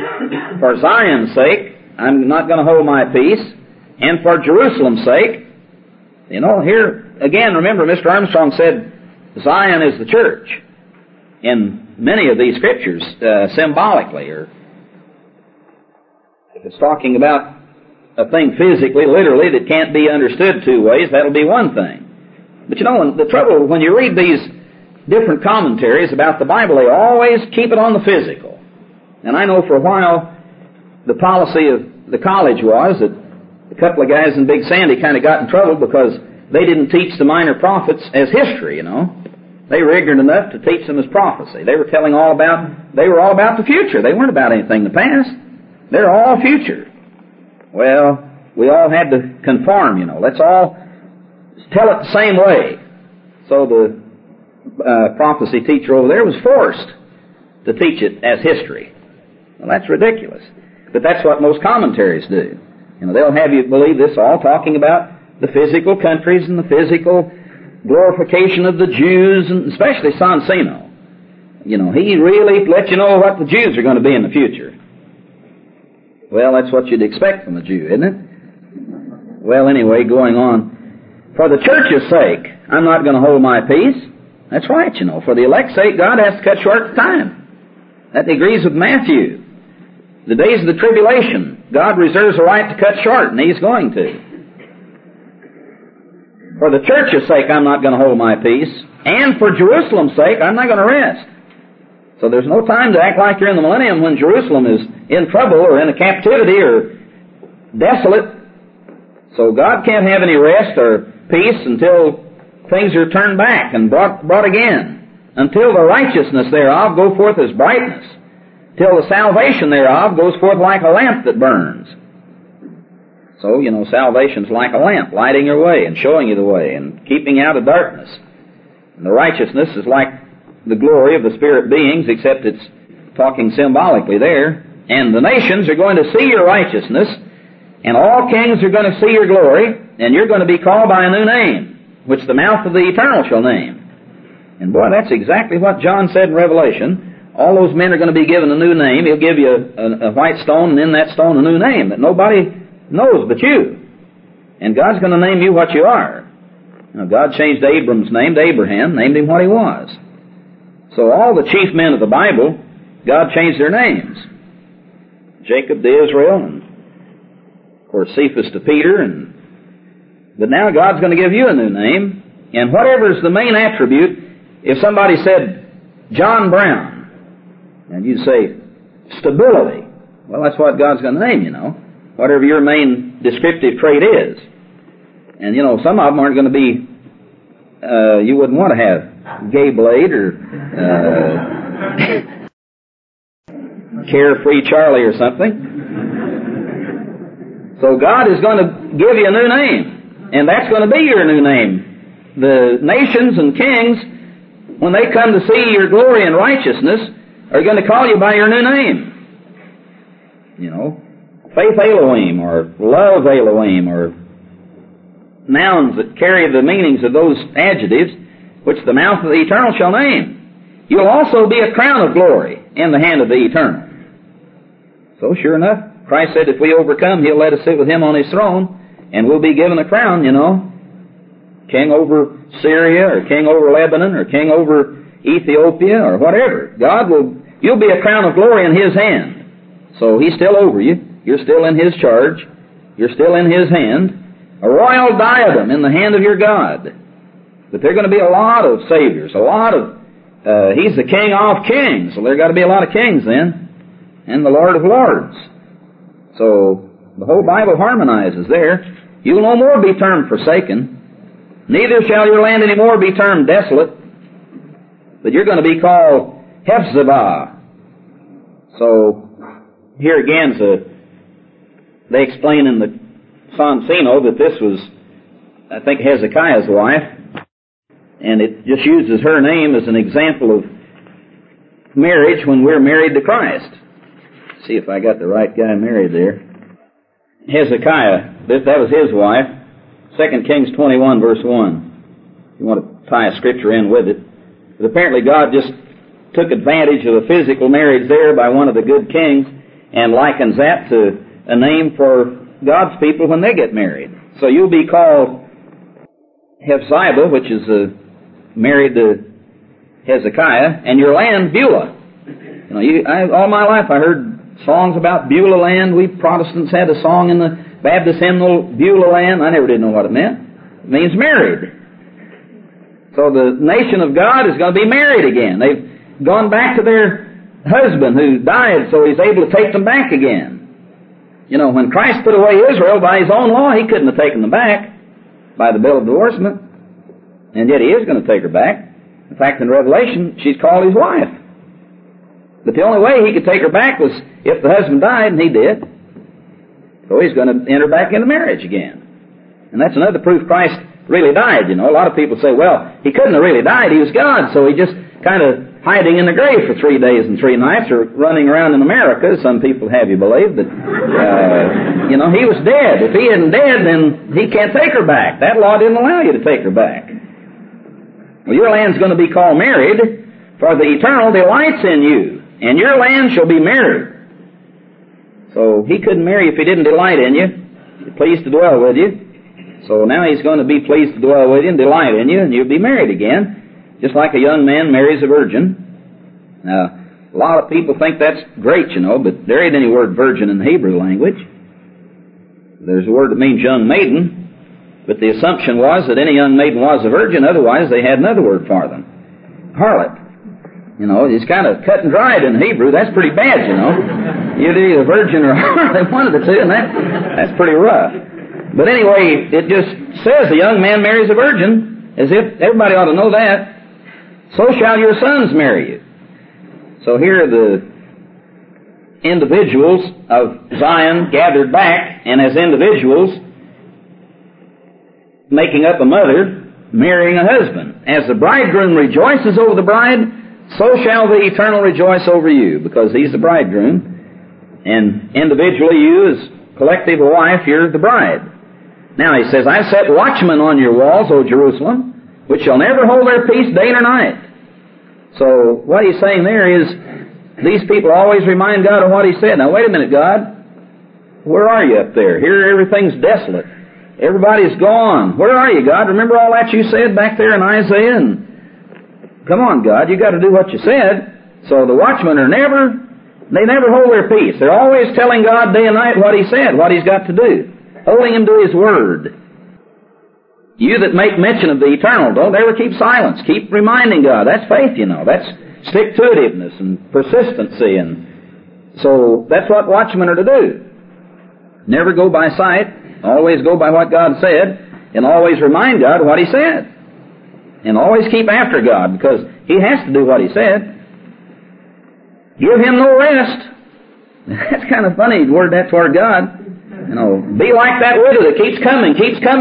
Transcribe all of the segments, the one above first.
For Zion's sake, I'm not going to hold my peace. And for Jerusalem's sake, you know, here, again, remember, Mr. Armstrong said Zion is the church in many of these scriptures, symbolically, or if it's talking about a thing physically, literally, that can't be understood two ways, that'll be one thing. But you know, the trouble, when you read these different commentaries about the Bible, they always keep it on the physical. And I know for a while, the policy of the college was that a couple of guys in Big Sandy kind of got in trouble because they didn't teach the minor prophets as history, you know. They were ignorant enough to teach them as prophecy. They were all about the future. They weren't about anything in the past. They're all future. Well, we all had to conform, you know. Let's all tell it the same way. So the prophecy teacher over there was forced to teach it as history. Well, that's ridiculous. But that's what most commentaries do. You know, they'll have you believe this all talking about the physical countries and the physical glorification of the Jews, and especially Sonsino. You know, he really let you know what the Jews are going to be in the future. Well, that's what you'd expect from a Jew, isn't it? Well, anyway, going on. For the church's sake, I'm not going to hold my peace. That's right, you know. For the elect's sake, God has to cut short the time. That agrees with Matthew. The days of the tribulation, God reserves a right to cut short, and He's going to. For the church's sake, I'm not going to hold my peace. And for Jerusalem's sake, I'm not going to rest. So there's no time to act like you're in the millennium when Jerusalem is in trouble or in a captivity or desolate. So God can't have any rest or peace until things are turned back and brought again. Until the righteousness thereof go forth as brightness. Till the salvation thereof goes forth like a lamp that burns. So, you know, salvation's like a lamp, lighting your way and showing you the way and keeping you out of darkness. And the righteousness is like the glory of the spirit beings, except it's talking symbolically there. And the nations are going to see your righteousness, and all kings are going to see your glory, and you're going to be called by a new name, which the mouth of the Eternal shall name. And boy, that's exactly what John said in Revelation. All those men are going to be given a new name. He'll give you a white stone, and in that stone a new name that nobody knows but you. And God's going to name you what you are. Now, God changed Abram's name to Abraham, named him what he was. So all the chief men of the Bible, God changed their names. Jacob to Israel, and of course Cephas to Peter, but now God's going to give you a new name. And whatever is the main attribute, if somebody said John Brown, and you say stability, well, that's what God's going to name, you know. Whatever your main descriptive trait is. And, you know, some of them aren't going to be, you wouldn't want to have Gay Blade or Carefree Charlie or something. So God is going to give you a new name. And that's going to be your new name. The nations and kings, when they come to see your glory and righteousness, are going to call you by your new name. You know. Faith Elohim, or love Elohim, or nouns that carry the meanings of those adjectives, which the mouth of the Eternal shall name. You'll also be a crown of glory in the hand of the Eternal. So sure enough, Christ said if we overcome, He'll let us sit with Him on His throne, and we'll be given a crown, you know. King over Syria, or king over Lebanon, or king over Ethiopia, or whatever. You'll be a crown of glory in His hand. So He's still over you. You're still in His charge. You're still in His hand. A royal diadem in the hand of your God. But there are going to be a lot of saviors, He's the King of kings, so there got to be a lot of kings then, and the Lord of lords. So the whole Bible harmonizes there. You'll no more be termed forsaken, neither shall your land any more be termed desolate, but you're going to be called Hephzibah. So here again, they explain in the Sonsino that this was, I think, Hezekiah's wife, and it just uses her name as an example of marriage when we're married to Christ. Let's see if I got the right guy married there. Hezekiah, that was his wife. 2 Kings 21, verse 1. You want to tie a scripture in with it. But apparently God just took advantage of a physical marriage there by one of the good kings, and likens that to a name for God's people when they get married. So you'll be called Hephzibah, which is married to Hezekiah, and your land Beulah. All my life I heard songs about Beulah land. We Protestants had a song in the Baptist hymnal, Beulah land. I never did know what it meant. It means married. So the nation of God is going to be married again. They've gone back to their husband who died, so He's able to take them back again. When Christ put away Israel by His own law, He couldn't have taken them back by the bill of divorcement. And yet He is going to take her back. In fact, in Revelation, she's called His wife. But the only way He could take her back was if the husband died, and he did. So He's going to enter back into marriage again. And that's another proof Christ really died. A lot of people say, well, He couldn't have really died. He was God, so He just kind of hiding in the grave for 3 days and 3 nights, or running around in America, some people have you believe. But, He was dead. If He isn't dead, then He can't take her back. That law didn't allow you to take her back. Well, your land's going to be called married, for the Eternal delights in you, and your land shall be married. So He couldn't marry if He didn't delight in you. He's pleased to dwell with you. So now He's going to be pleased to dwell with you and delight in you, and you'll be married again, just like a young man marries a virgin. Now, a lot of people think that's great, but there ain't any word virgin in the Hebrew language. There's a word that means young maiden, but the assumption was that any young maiden was a virgin, otherwise they had another word for them. Harlot. It's kind of cut and dried in Hebrew. That's pretty bad, You're either virgin or harlot, one of the two, and that's pretty rough. But anyway, it just says a young man marries a virgin, as if everybody ought to know that. So shall your sons marry you. So here are the individuals of Zion gathered back, and as individuals making up a mother, marrying a husband. As the bridegroom rejoices over the bride, so shall the Eternal rejoice over you, because He's the bridegroom. And individually, you as collective a wife, you're the bride. Now He says, I set watchmen on your walls, O Jerusalem, which shall never hold their peace day nor night. So what He's saying there is, these people always remind God of what He said. Now wait a minute, God. Where are you up there? Here everything's desolate. Everybody's gone. Where are you, God? Remember all that you said back there in Isaiah? And come on, God, you got to do what you said. So the watchmen they never hold their peace. They're always telling God day and night what He said, what He's got to do, holding Him to His word. You that make mention of the Eternal, don't ever keep silence. Keep reminding God. That's faith, That's stick-to-itiveness and persistency. And so that's what watchmen are to do. Never go by sight. Always go by what God said. And always remind God of what He said. And always keep after God, because He has to do what He said. Give Him no rest. That's kind of funny to word that toward God. Be like that widow that keeps coming,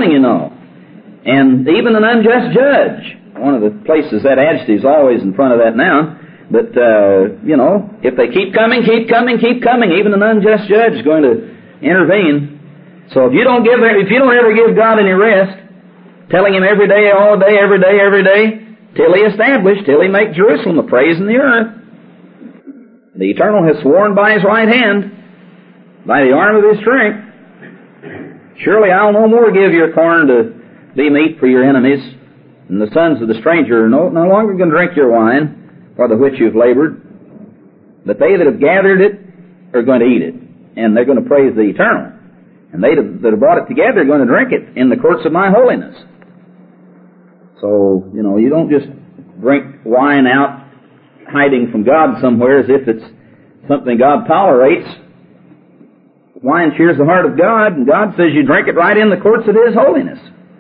And even an unjust judge. One of the places that adjective is always in front of that noun. But, if they keep coming, even an unjust judge is going to intervene. So if you don't ever give God any rest, telling Him every day, all day, every day, till He make Jerusalem a praise in the earth. The Eternal has sworn by His right hand, by the arm of His strength, surely I'll no more give your corn to be meat for your enemies, and the sons of the stranger are no longer going to drink your wine, for the which you've labored, but they that have gathered it are going to eat it, and they're going to praise the Eternal. And they that have brought it together are going to drink it in the courts of my holiness. So, you don't just drink wine out hiding from God somewhere as if it's something God tolerates. Wine cheers the heart of God, and God says you drink it right in the courts of His holiness.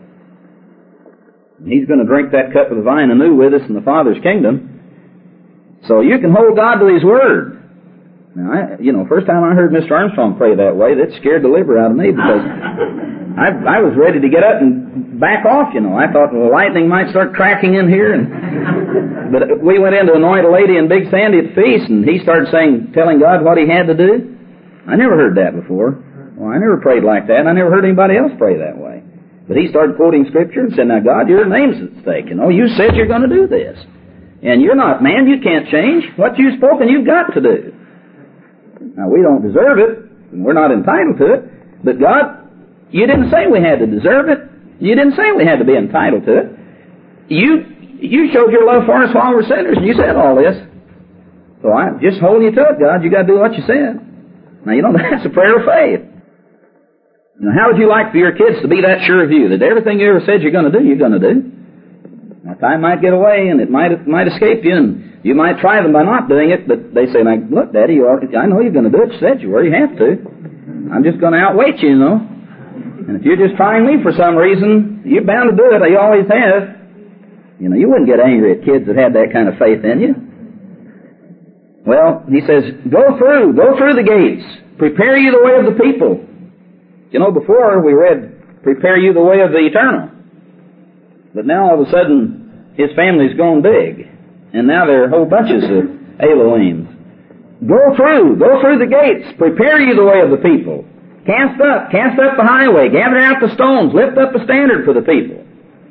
And He's going to drink that cup of the vine anew with us in the Father's kingdom. So you can hold God to His word. Now, first time I heard Mr. Armstrong pray that way, that scared the liver out of me, because I was ready to get up and back off, I thought, well, lightning might start cracking in here. But we went in to anoint a lady in Big Sandy at the feast, and he started telling God what He had to do. I never heard that before. Well, I never prayed like that, and I never heard anybody else pray that way. But he started quoting Scripture and said, now, God, your name's at stake. You said you're going to do this. And you're not man, you can't change. What you've spoken, you've got to do. Now, we don't deserve it, and we're not entitled to it, but God, you didn't say we had to deserve it. You didn't say we had to be entitled to it. You showed your love for us while we're sinners, and you said all this. So I'm just holding you to it, God. You got to do what you said. Now, that's a prayer of faith. Now, how would you like for your kids to be that sure of you, that everything you ever said you're going to do, you're going to do? Now, time might get away, and it might escape you, and you might try them by not doing it, but they say, look, Daddy, I know you're going to do it. You said you were. You have to. I'm just going to outweight you, And if you're just trying me for some reason, you're bound to do it. You always have. You wouldn't get angry at kids that had that kind of faith in you. Well, he says, go through the gates. Prepare you the way of the people. Before we read, prepare you the way of the eternal. But now all of a sudden, his family's grown big. And now there are whole bunches of Elohims. Go through the gates. Prepare you the way of the people. Cast up the highway. Gather out the stones. Lift up a standard for the people.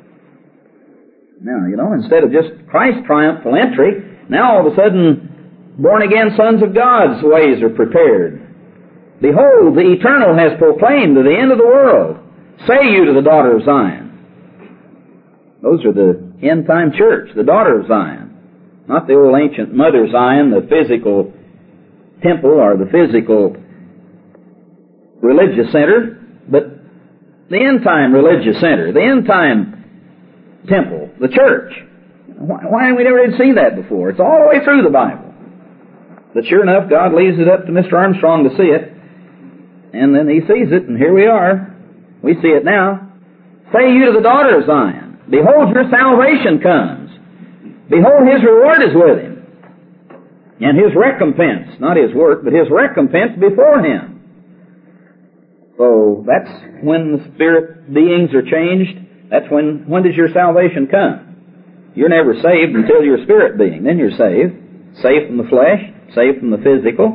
Now, instead of just Christ's triumphal entry, now all of a sudden, born-again sons of God's ways are prepared. Behold, the Eternal has proclaimed to the end of the world, say you to the daughter of Zion. Those are the end-time church, the daughter of Zion. Not the old ancient mother Zion, the physical temple or the physical religious center, but the end-time religious center, the end-time temple, the church. Why have we never seen that before? It's all the way through the Bible. But sure enough, God leaves it up to Mr. Armstrong to see it. And then he sees it, and here we are. We see it now. Say you to the daughter of Zion, behold, your salvation comes. Behold, his reward is with him. And his recompense, not his work, but his recompense before him. So that's when the spirit beings are changed. That's when does your salvation come? You're never saved until you're a spirit being. Then you're saved. Saved from the flesh, saved from the physical.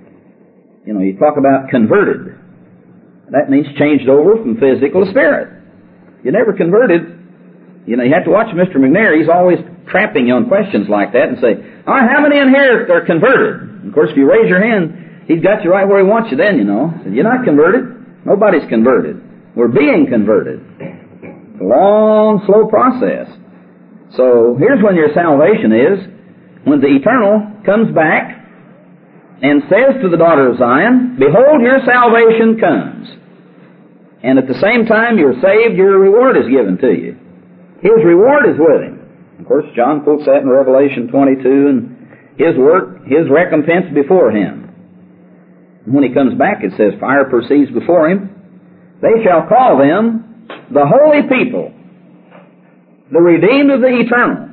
You talk about converted. That means changed over from physical to spirit. You're never converted. You have to watch Mr. McNair. He's always trapping you on questions like that and say, how many in here are converted? And of course, if you raise your hand, he's got you right where he wants you then, So you're not converted. Nobody's converted. We're being converted. It's a long, slow process. So here's when your salvation is. When the Eternal comes back and says to the daughter of Zion, behold, your salvation comes. And at the same time you're saved, your reward is given to you. His reward is with him. Of course, John quotes that in Revelation 22, and his work, his recompense before him. And when he comes back, it says, fire proceeds before him. They shall call them the holy people, the redeemed of the Eternal.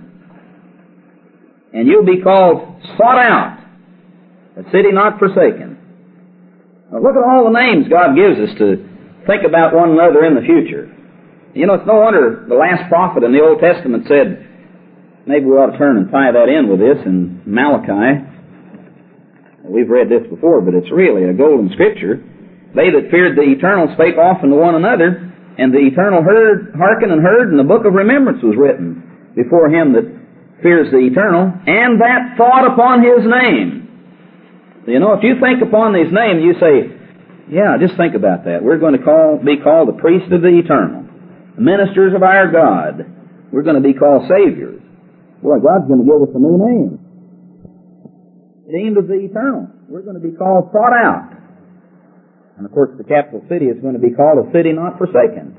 And you'll be called sought out, a city not forsaken. Now look at all the names God gives us to think about one another in the future. It's no wonder the last prophet in the Old Testament said, maybe we ought to turn and tie that in with this in Malachi. We've read this before, but it's really a golden scripture. They that feared the Eternal spake often to one another, and the Eternal hearkened and heard, and the book of remembrance was written before him that fears the Eternal, and that thought upon his name. So, if you think upon these names, you say, yeah, just think about that. We're going to be called the priests of the Eternal, the ministers of our God. We're going to be called saviors. Boy, God's going to give us a new name. Redeemed of the Eternal. We're going to be called sought out. And of course, the capital city is going to be called a city not forsaken.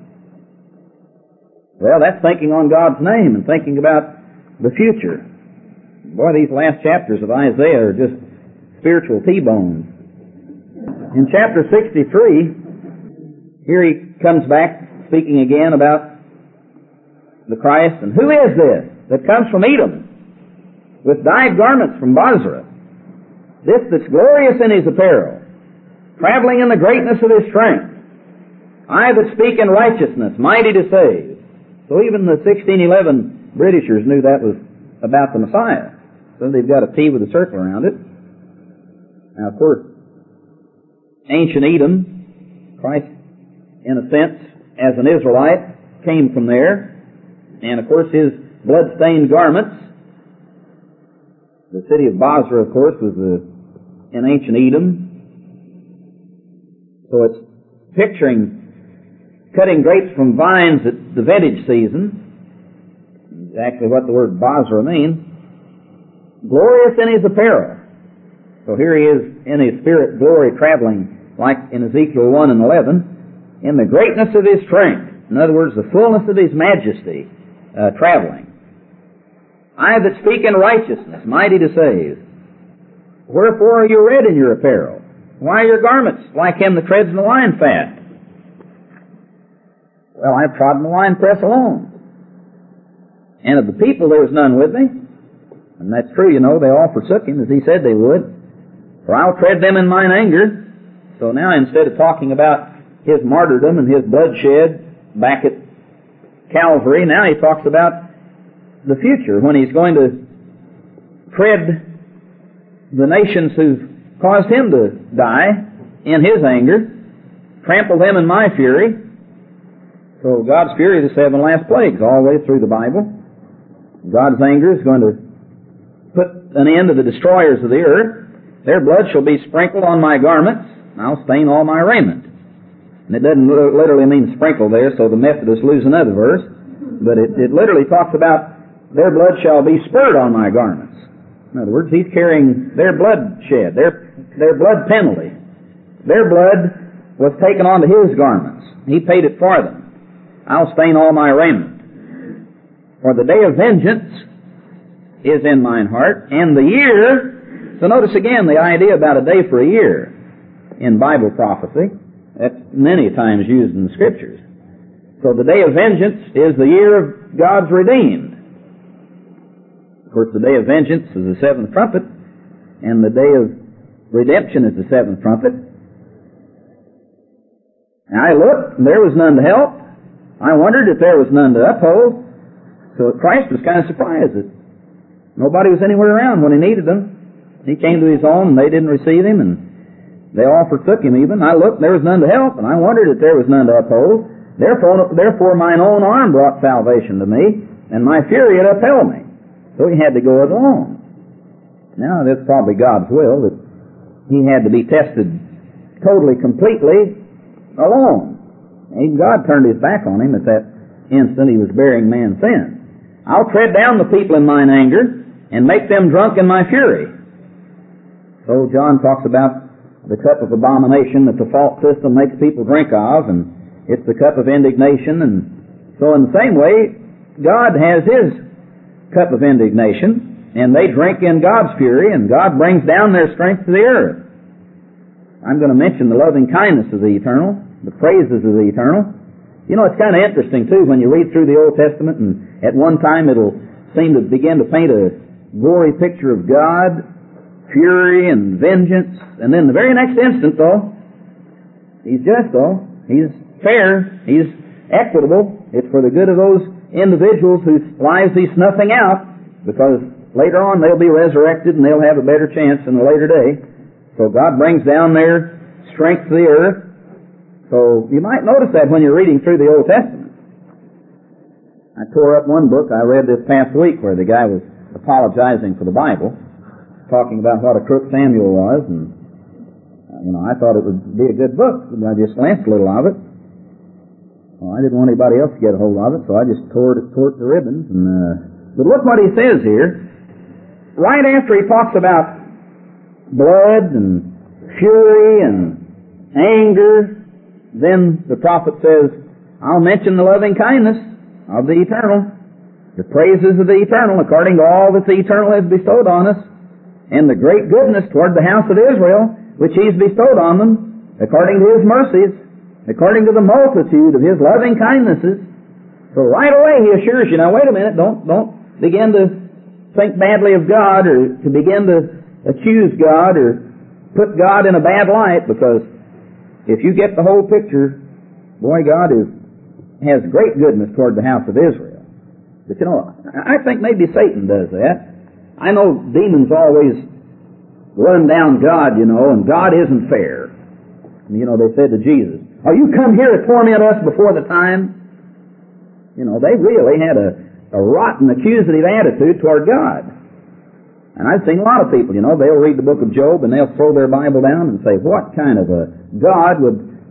Well, that's thinking on God's name and thinking about the future. Boy, these last chapters of Isaiah are just spiritual T-bones. In chapter 63, here he comes back speaking again about the Christ. And who is this that comes from Edom with dyed garments from Bozrah? This that's glorious in his apparel, traveling in the greatness of his strength. I that speak in righteousness, mighty to save. So even the 1611 Britishers knew that was about the Messiah. So they've got a T with a circle around it. Now, of course, ancient Edom, Christ, in a sense, as an Israelite, came from there. And, of course, his blood-stained garments. The city of Bozrah, of course, was in ancient Edom. So it's picturing cutting grapes from vines at the vintage season. Exactly what the word Basra means. Glorious in his apparel. So here he is in his spirit glory traveling, like in Ezekiel 1 and 11, in the greatness of his strength. In other words, the fullness of his majesty, traveling. I that speak in righteousness, mighty to save. Wherefore are you red in your apparel? Why are your garments like him that treads in the wine-fat? Well, I have trodden the winepress alone. And of the people there was none with me. And that's true, you know, they all forsook him, as he said they would. For I'll tread them in mine anger. So now, instead of talking about his martyrdom and his bloodshed back at Calvary, now he talks about the future, when he's going to tread the nations who've caused him to die in his anger, trample them in my fury. So God's fury, the 7 last plagues, all the way through the Bible. God's anger is going to put an end to the destroyers of the earth. Their blood shall be sprinkled on my garments, and I'll stain all my raiment. And it doesn't literally mean sprinkle there, so the Methodists lose another verse. But it literally talks about their blood shall be spurred on my garments. In other words, he's carrying their bloodshed, their blood penalty. Their blood was taken onto his garments. He paid it for them. I'll stain all my raiment. For the day of vengeance is in mine heart, and the year. So notice again the idea about a day for a year in Bible prophecy. That's many times used in the Scriptures. So the day of vengeance is the year of God's redeemed. Of course, the day of vengeance is the 7th trumpet, and the day of redemption is the 7th trumpet. And I looked, and there was none to help. I wondered if there was none to uphold. So Christ was kind of surprised that nobody was anywhere around when he needed them. He came to his own, and they didn't receive him, and they all forsook him even. I looked, and there was none to help, and I wondered if there was none to uphold. Therefore mine own arm brought salvation to me, and my fury had upheld me. So he had to go it alone. Now, that's probably God's will, that he had to be tested totally, completely alone. Even God turned his back on him at that instant he was bearing man's sin. I'll tread down the people in mine anger and make them drunk in my fury. So John talks about the cup of abomination that the false system makes people drink of, and it's the cup of indignation. And so in the same way, God has his cup of indignation, and they drink in God's fury, and God brings down their strength to the earth. I'm going to mention the loving kindness of the eternal, the praises of the eternal. You know, it's kind of interesting, too, when you read through the Old Testament, and at one time it'll seem to begin to paint a gory picture of God, fury and vengeance, and then the very next instant, though, he's just, though, he's fair, he's equitable, it's for the good of those individuals whose lives he's snuffing out, because later on they'll be resurrected and they'll have a better chance in a later day. So God brings down their strength to the earth. So you might notice that when you're reading through the Old Testament. I tore up one book I read this past week where the guy was apologizing for the Bible, talking about what a crook Samuel was, and I thought it would be a good book. I just glanced a little of it. Well, I didn't want anybody else to get a hold of it, so I just tore it to ribbons. But look what he says here. Right after he talks about blood and fury and anger, then the prophet says, I'll mention the loving kindness of the eternal, the praises of the eternal, according to all that the eternal has bestowed on us, and the great goodness toward the house of Israel, which he's bestowed on them, according to his mercies, according to the multitude of his loving kindnesses. So right away he assures you, now wait a minute, don't begin to think badly of God, or to begin to accuse God, or put God in a bad light, because if you get the whole picture, boy, God has great goodness toward the house of Israel. But I think maybe Satan does that. I know demons always run down God, and God isn't fair. They said to Jesus, "Are you come here to torment us before the time?" They really had a rotten, accusative attitude toward God. And I've seen a lot of people, they'll read the book of Job and they'll throw their Bible down and say, what kind of a God would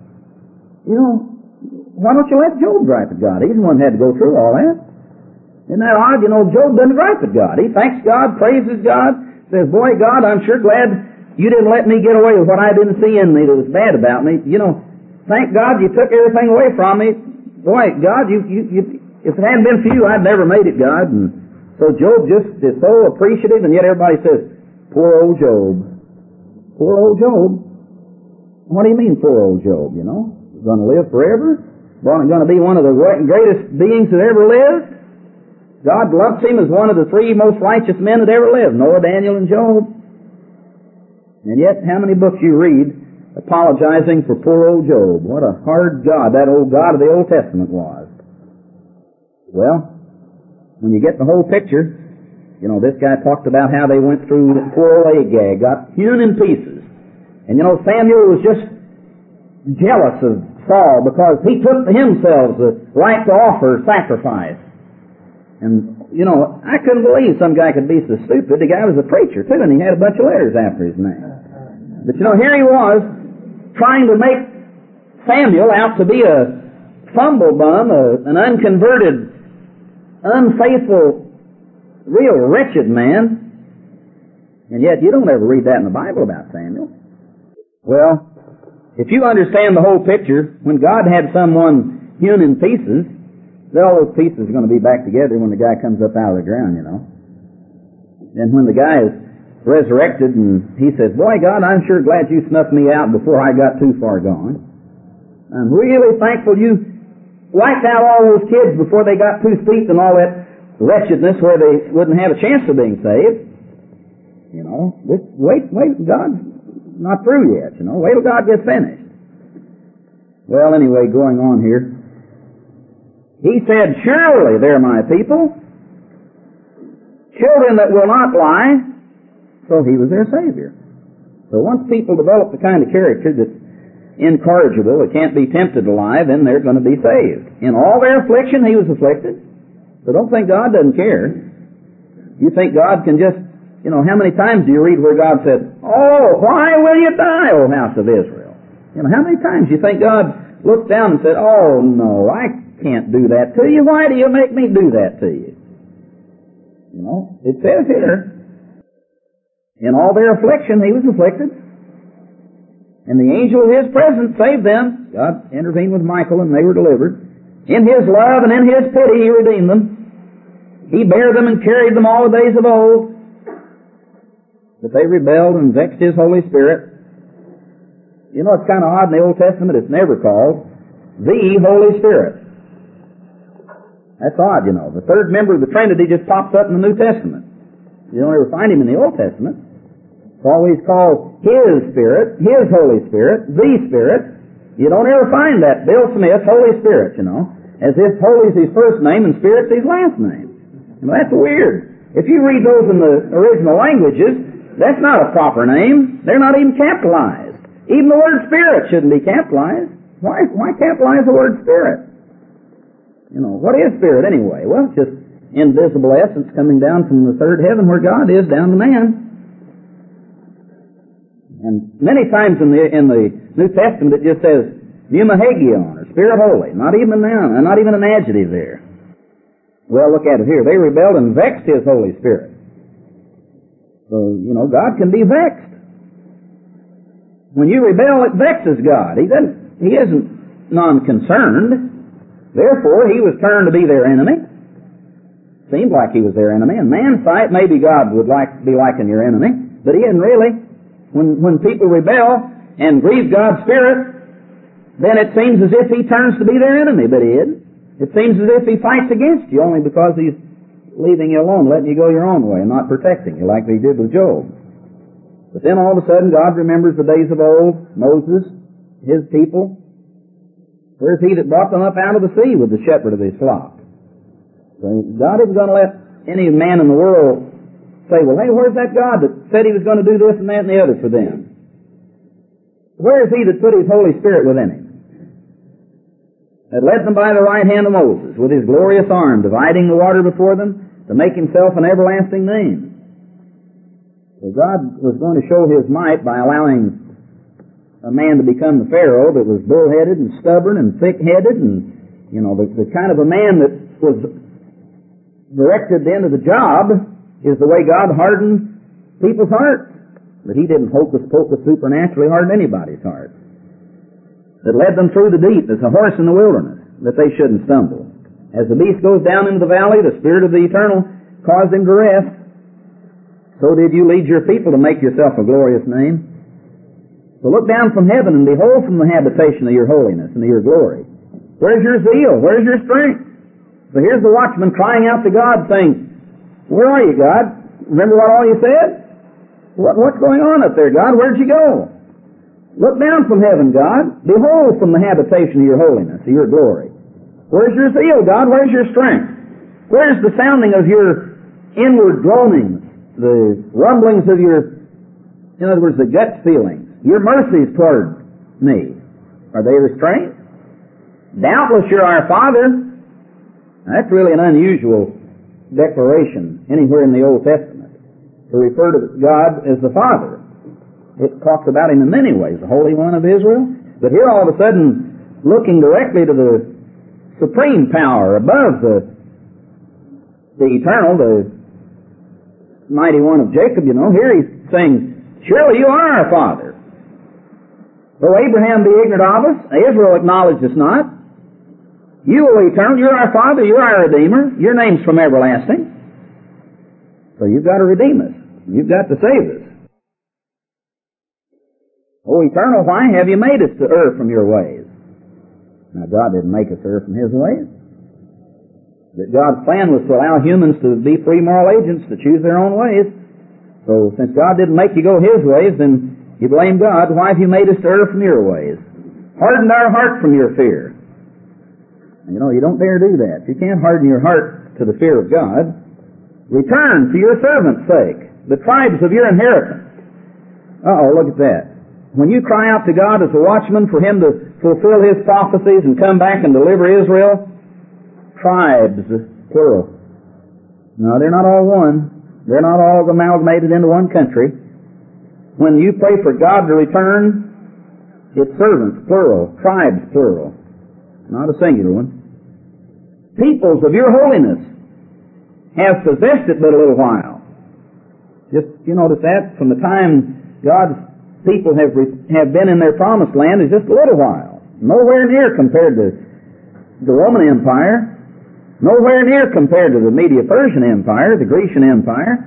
Why don't you let Job gripe at God? He's the one who had to go through all that. Isn't that odd? Job doesn't gripe at God. He thanks God, praises God, says, boy, God, I'm sure glad you didn't let me get away with what I didn't see in me that was bad about me. Thank God you took everything away from me. Boy, God, you if it hadn't been for you, I'd never made it, God. And so Job just is so appreciative, and yet everybody says, poor old Job. Poor old Job. What do you mean, poor old Job, He's going to live forever? Going to be one of the greatest beings that ever lived? God loves him as one of the three most righteous men that ever lived, Noah, Daniel, and Job. And yet, how many books you read apologizing for poor old Job? What a hard God that old God of the Old Testament was. Well, when you get the whole picture, this guy talked about how they went through the poor old Agag, got hewn in pieces. And Samuel was just jealous of Saul because he took to himself the right to offer sacrifice. And, I couldn't believe some guy could be so stupid. The guy was a preacher, too, and he had a bunch of letters after his name. But, here he was, trying to make Samuel out to be a fumble-bum, an unconverted, unfaithful, real wretched man. And yet, you don't ever read that in the Bible about Samuel. Well, if you understand the whole picture, when God had someone hewn in pieces, all those pieces are going to be back together when the guy comes up out of the ground, And when the guy is resurrected and he says, boy, God, I'm sure glad you snuffed me out before I got too far gone. I'm really thankful you wiped out all those kids before they got too steeped in all that wretchedness where they wouldn't have a chance of being saved. Wait, God's not through yet, Wait till God gets finished. Well, anyway, going on here. He said, surely they're my people, children that will not lie. So he was their Savior. So once people develop the kind of character that's incorrigible, that can't be tempted to lie, then they're going to be saved. In all their affliction, he was afflicted. So don't think God doesn't care. You think God can just, how many times do you read where God said, oh, why will you die, O house of Israel? How many times do you think God looked down and said, oh, no, I can't do that to you. Why do you make me do that to you? It says here, in all their affliction he was afflicted, and the angel of his presence saved them. God intervened with Michael and they were delivered. In his love and in his pity he redeemed them. He bare them and carried them all the days of old. But they rebelled and vexed his Holy Spirit. It's kind of odd in the Old Testament, it's never called the Holy Spirit. That's odd, The third member of the Trinity just pops up in the New Testament. You don't ever find him in the Old Testament. It's always called His Spirit, His Holy Spirit, the Spirit. You don't ever find that. Bill Smith, Holy Spirit, as if Holy is his first name and Spirit's his last name. That's weird. If you read those in the original languages, that's not a proper name. They're not even capitalized. Even the word Spirit shouldn't be capitalized. Why capitalize the word Spirit? What is Spirit anyway? Well, it's just invisible essence coming down from the third heaven where God is down to man. And many times in the New Testament it just says pneuma hagion, or Spirit Holy. Not even a noun, not even an adjective there. Well, look at it here. They rebelled and vexed His Holy Spirit. So, God can be vexed. When you rebel, it vexes God. He isn't non-concerned. Therefore, he was turned to be their enemy. Seemed like he was their enemy. In man's sight, maybe God would be liking your enemy, but he isn't really. When people rebel and grieve God's Spirit, then it seems as if he turns to be their enemy, but he isn't. It seems as if he fights against you only because he's leaving you alone, letting you go your own way, and not protecting you like he did with Job. But then all of a sudden, God remembers the days of old, Moses, his people. Where's he that brought them up out of the sea with the shepherd of his flock? So God isn't going to let any man in the world say, well, hey, where's that God that said he was going to do this and that and the other for them? Where is he that put his Holy Spirit within him? That led them by the right hand of Moses with his glorious arm, dividing the water before them to make himself an everlasting name. So God was going to show his might by allowing a man to become the Pharaoh that was bullheaded and stubborn and thick-headed and, the kind of a man that was directed into the job is the way God hardened people's hearts. But He didn't hocus-pocus supernaturally harden anybody's heart. That led them through the deep as a horse in the wilderness, that they shouldn't stumble. As the beast goes down into the valley, the Spirit of the Eternal caused him to rest. So did you lead your people to make yourself a glorious name. So look down from heaven and behold from the habitation of your holiness and of your glory. Where's your zeal? Where's your strength? So here's the watchman crying out to God saying, where are you, God? Remember what all you said? What's going on up there, God? Where'd you go? Look down from heaven, God. Behold from the habitation of your holiness, of your glory. Where's your zeal, God? Where's your strength? Where's the sounding of your inward groanings, the rumblings of your, in other words, the gut feelings, your mercies toward me? Are they restrained? Doubtless you're our Father. Now, that's really an unusual declaration anywhere in the Old Testament, to refer to God as the Father. It talks about Him in many ways, the Holy One of Israel. But here all of a sudden, looking directly to the supreme power above the eternal, the mighty one of Jacob, here He's saying, surely you are our Father. Though Abraham be ignorant of us, Israel acknowledged us not. You, O Eternal, you're our Father, you're our Redeemer. Your name's from everlasting. So you've got to redeem us. You've got to save us. O Eternal, why have you made us to err from your ways? Now, God didn't make us err from His ways. That God's plan was to allow humans to be free moral agents, to choose their own ways. So, since God didn't make you go His ways, then you blame God. Why have you made us to err from your ways? Hardened our heart from your fear. You don't dare do that. You can't harden your heart to the fear of God. Return for your servant's sake, the tribes of your inheritance. Look at that. When you cry out to God as a watchman for Him to fulfill His prophecies and come back and deliver Israel, tribes, plural. No, they're not all one. They're not all amalgamated into one country. When you pray for God to return, it's servants, plural, tribes, plural. Not a singular one. Peoples of your holiness have possessed it but a little while. Just, you notice that? From the time God's people have been in their promised land is just a little while. Nowhere near compared to the Roman Empire. Nowhere near compared to the Medo-Persian Empire, the Grecian Empire.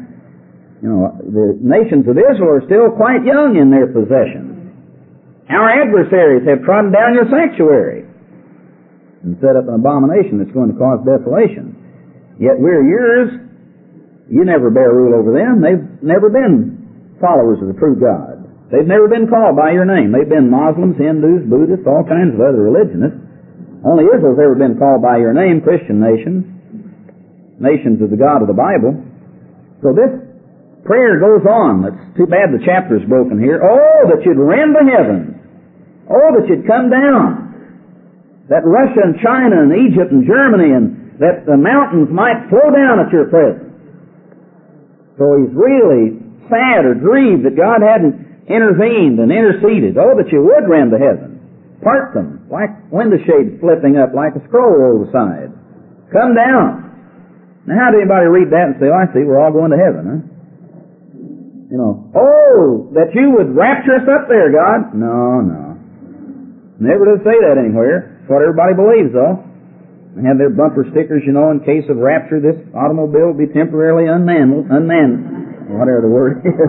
The nations of Israel are still quite young in their possessions. Our adversaries have trodden down your sanctuary and set up an abomination that's going to cause desolation. Yet we're yours. You never bear rule over them. They've never been followers of the true God. They've never been called by your name. They've been Muslims, Hindus, Buddhists, all kinds of other religionists. Only Israel's ever been called by your name, Christian nations, nations of the God of the Bible. So this prayer goes on. It's too bad the chapter's broken here. Oh, that you'd rend the heavens. Oh, that you'd come down. That Russia and China and Egypt and Germany and that the mountains might flow down at your presence. So he's really sad or grieved that God hadn't intervened and interceded. Oh, that you would rend the heavens. Part them like window shades flipping up like a scroll over the side. Come down. Now, how did anybody read that and say, I see, we're all going to heaven, huh? Oh, that you would rapture us up there, God. No. Never does say that anywhere. That's what everybody believes, though. They have their bumper stickers, in case of rapture, this automobile will be temporarily unmanned, whatever the word is.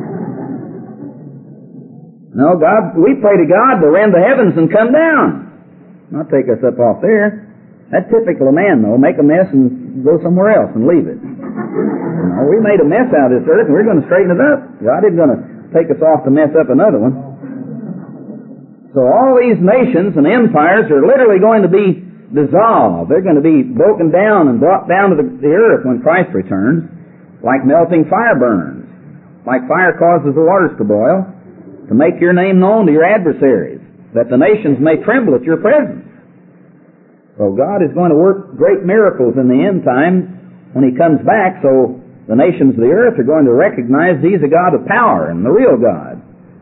No, God, we pray to God to rend the heavens and come down. Not take us up off there. That's typical of man, though. Make a mess and go somewhere else and leave it. We made a mess out of this earth and we're going to straighten it up. God isn't going to take us off to mess up another one. So all these nations and empires are literally going to be dissolved. They're going to be broken down and brought down to the earth when Christ returns, like melting fire burns, like fire causes the waters to boil, to make your name known to your adversaries, that the nations may tremble at your presence. So God is going to work great miracles in the end time when He comes back, so the nations of the earth are going to recognize He's a God of power and the real God.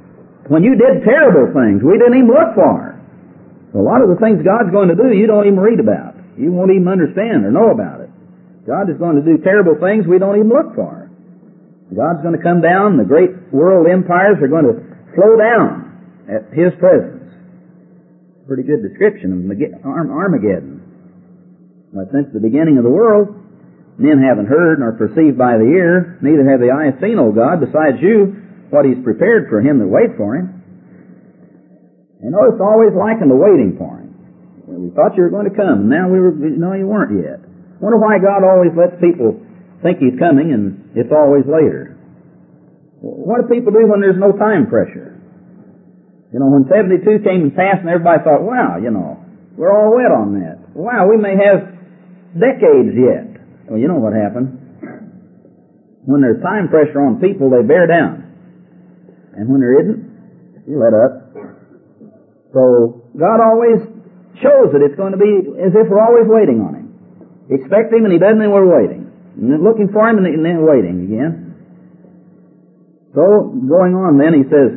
when you did terrible things we didn't even look for. So a lot of the things God's going to do you don't even read about. You won't even understand or know about it. God is going to do terrible things we don't even look for. God's going to come down. The great world empires are going to flow down at His presence. Pretty good description of Armageddon. Well, since the beginning of the world, men haven't heard nor perceived by the ear, neither have the eye seen, O God, besides you, what He's prepared for him that waits for Him. And notice always likened to waiting for Him. We thought you were going to come, and now you weren't yet. Wonder why God always lets people think He's coming and it's always later. What do people do when there's no time pressure? When 72 came and passed and everybody thought, wow, we're all wet on that. Wow, we may have decades yet. Well, you know what happened. When there's time pressure on people, they bear down. And when there isn't, you let up. So, God always shows that it's going to be as if we're always waiting on Him. Expect Him and He doesn't, and we're waiting. And then looking for Him and then waiting again. So, going on then, He says,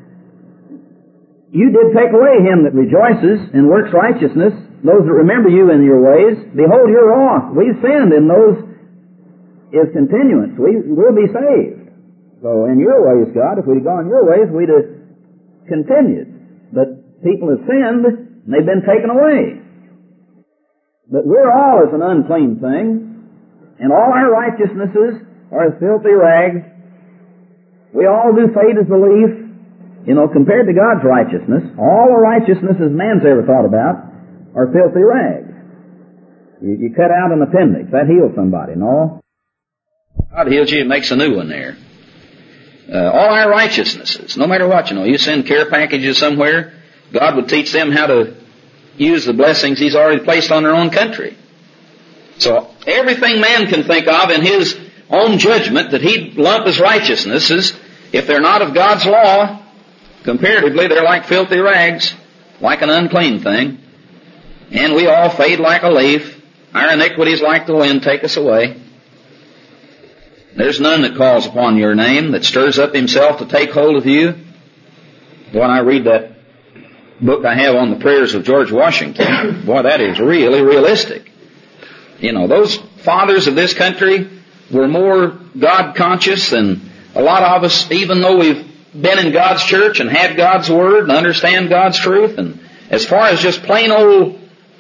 you did take away him that rejoices and works righteousness, those that remember you in your ways. Behold, you're wroth. We've sinned, and those is continuance. We'll be saved. So in your ways, God, if we'd gone your ways, we'd have continued. But people have sinned, and they've been taken away. But we're all as an unclean thing, and all our righteousnesses are as filthy rags. We all do fade as a leaf. Compared to God's righteousness, all the righteousnesses man's ever thought about are filthy rags. You cut out an appendix, that heals somebody, no? God heals you and makes a new one there. All our righteousnesses, no matter what, you send care packages somewhere, God would teach them how to use the blessings He's already placed on their own country. So everything man can think of in his own judgment that he'd lump as righteousnesses, if they're not of God's law, comparatively, they're like filthy rags, like an unclean thing. And we all fade like a leaf. Our iniquities like the wind take us away. There's none that calls upon your name, that stirs up himself to take hold of you. When I read that book I have on the prayers of George Washington, boy, that is really realistic. Those fathers of this country were more God conscious than a lot of us, even though we've been in God's church and had God's Word and understand God's truth. And as far as just plain old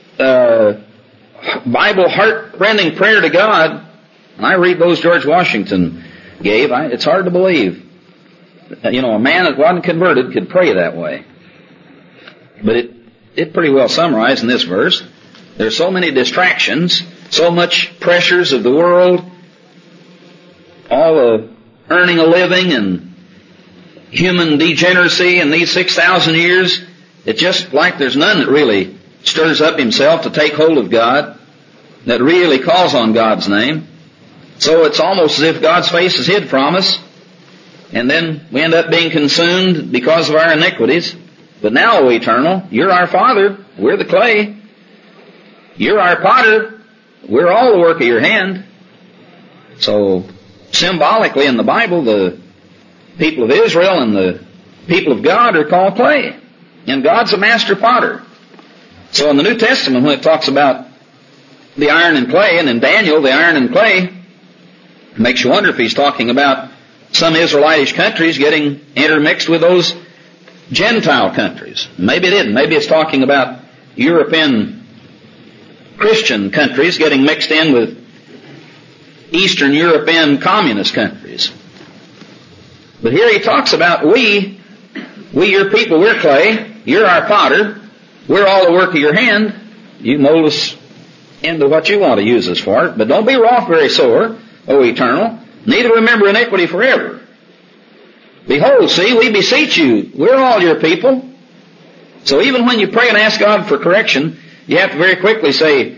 Bible heart-rending prayer to God, and I read those George Washington gave, it's hard to believe. A man that wasn't converted could pray that way. But it pretty well summarized in this verse. There's so many distractions, so much pressures of the world, all the earning a living and human degeneracy in these 6,000 years. It's just like there's none that really stirs up himself to take hold of God, that really calls on God's name. So it's almost as if God's face is hid from us, and then we end up being consumed because of our iniquities. But now, O Eternal, You're our Father, we're the clay. You're our potter, we're all the work of Your hand. So, symbolically in the Bible, the people of Israel and the people of God are called clay. And God's a master potter. So in the New Testament, when it talks about the iron and clay, and in Daniel, the iron and clay, it makes you wonder if he's talking about some Israelitish countries getting intermixed with those Gentile countries. Maybe it isn't. Maybe it's talking about European Christian countries getting mixed in with Eastern European communist countries. But here he talks about we your people, we're clay, you're our potter, we're all the work of your hand, you mold us into what you want to use us for, but don't be wroth very sore, O Eternal, neither remember iniquity forever. Behold, see, we beseech you, we're all your people. So even when you pray and ask God for correction, you have to very quickly say,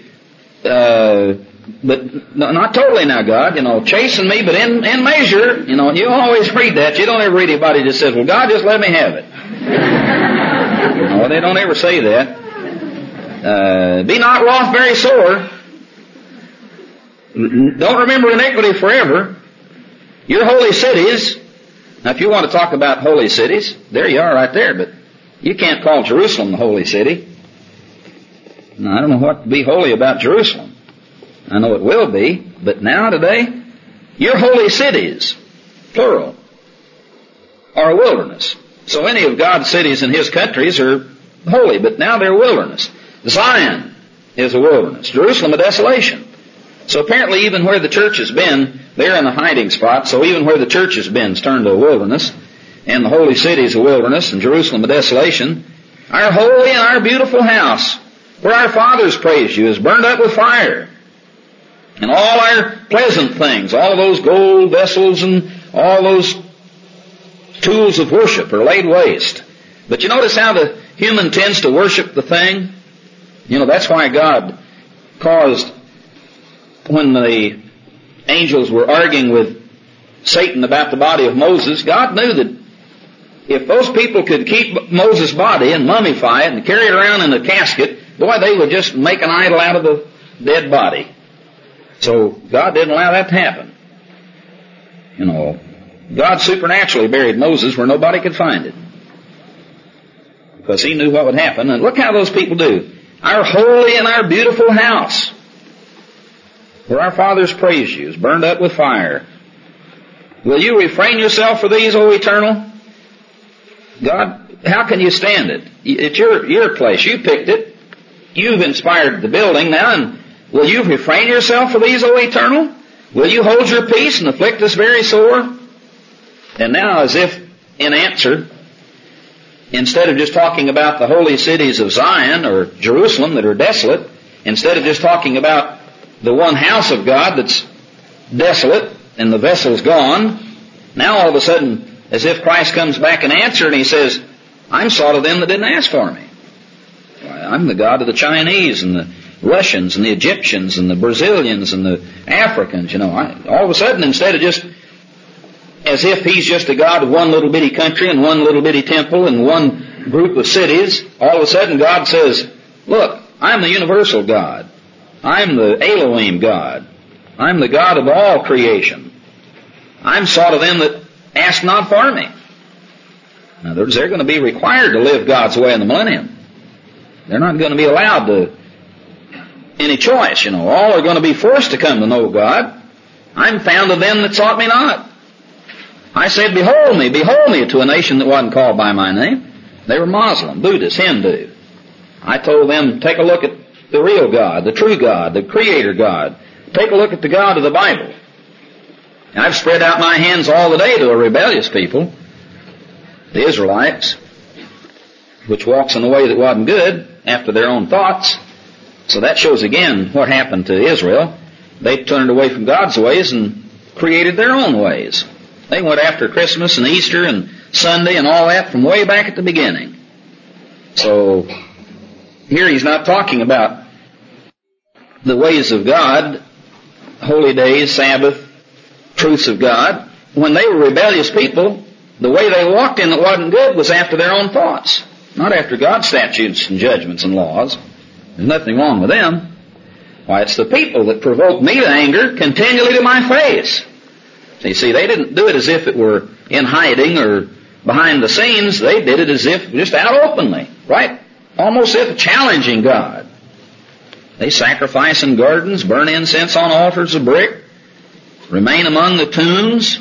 but not totally now, God, chasten me, but in measure, you always read that. You don't ever read anybody that says, well, God, just let me have it. No, they don't ever say that. Be not wroth very sore. Don't remember iniquity forever. Your holy cities, Now, if you want to talk about holy cities, there you are right there, but you can't call Jerusalem the holy city. Now, I don't know what to be holy about Jerusalem. I know it will be, but now, today, your holy cities, plural, are a wilderness. So any of God's cities in His countries are holy, but now they're a wilderness. Zion is a wilderness. Jerusalem a desolation. So apparently even where the church has been, they're in a hiding spot. So even where the church has been is turned to a wilderness, and the holy city is a wilderness, and Jerusalem a desolation. Our holy and our beautiful house, where our fathers praised you, is burned up with fire. And all our pleasant things, all those gold vessels and all those tools of worship are laid waste. But you notice how the human tends to worship the thing? You know, that's why God caused, when the angels were arguing with Satan about the body of Moses, God knew that if those people could keep Moses' body and mummify it and carry it around in a casket, boy, they would just make an idol out of the dead body. So God didn't allow that to happen. You know, God supernaturally buried Moses where nobody could find it, because He knew what would happen. And look how those people do. Our holy and our beautiful house, where our fathers praise you, is burned up with fire. Will you refrain yourself for these, O Eternal? God, how can you stand it? It's your place. You picked it. You've inspired the building now, and will you refrain yourself for these, O Eternal? Will you hold your peace and afflict us very sore? And now, as if in answer, instead of just talking about the holy cities of Zion or Jerusalem that are desolate, instead of just talking about the one house of God that's desolate and the vessel's gone, now all of a sudden, as if Christ comes back in answer and He says, I'm sought of them that didn't ask for me. Why, I'm the God of the Chinese and the Russians and the Egyptians and the Brazilians and the Africans, you know. All of a sudden, instead of just as if He's just a God of one little bitty country and one little bitty temple and one group of cities, all of a sudden God says, look, I'm the universal God. I'm the Elohim God. I'm the God of all creation. I'm sought of them that ask not for me. In other words, they're going to be required to live God's way in the millennium. They're not going to be allowed to any choice, you know. All are going to be forced to come to know God. I'm found of them that sought me not. I said, behold me, to a nation that wasn't called by my name. They were Muslim, Buddhist, Hindu. I told them, take a look at the real God, the true God, the Creator God. Take a look at the God of the Bible. I've spread out my hands all the day to a rebellious people, the Israelites, which walks in a way that wasn't good after their own thoughts. So that shows again what happened to Israel. They turned away from God's ways and created their own ways. They went after Christmas and Easter and Sunday and all that from way back at the beginning. So here He's not talking about the ways of God, holy days, Sabbath, truths of God. When they were rebellious people, the way they walked in that wasn't good was after their own thoughts, not after God's statutes and judgments and laws. There's nothing wrong with them. Why, it's the people that provoke me to anger continually to my face. You see, they didn't do it as if it were in hiding or behind the scenes. They did it as if just out openly, right? Almost as if challenging God. They sacrifice in gardens, burn incense on altars of brick, remain among the tombs,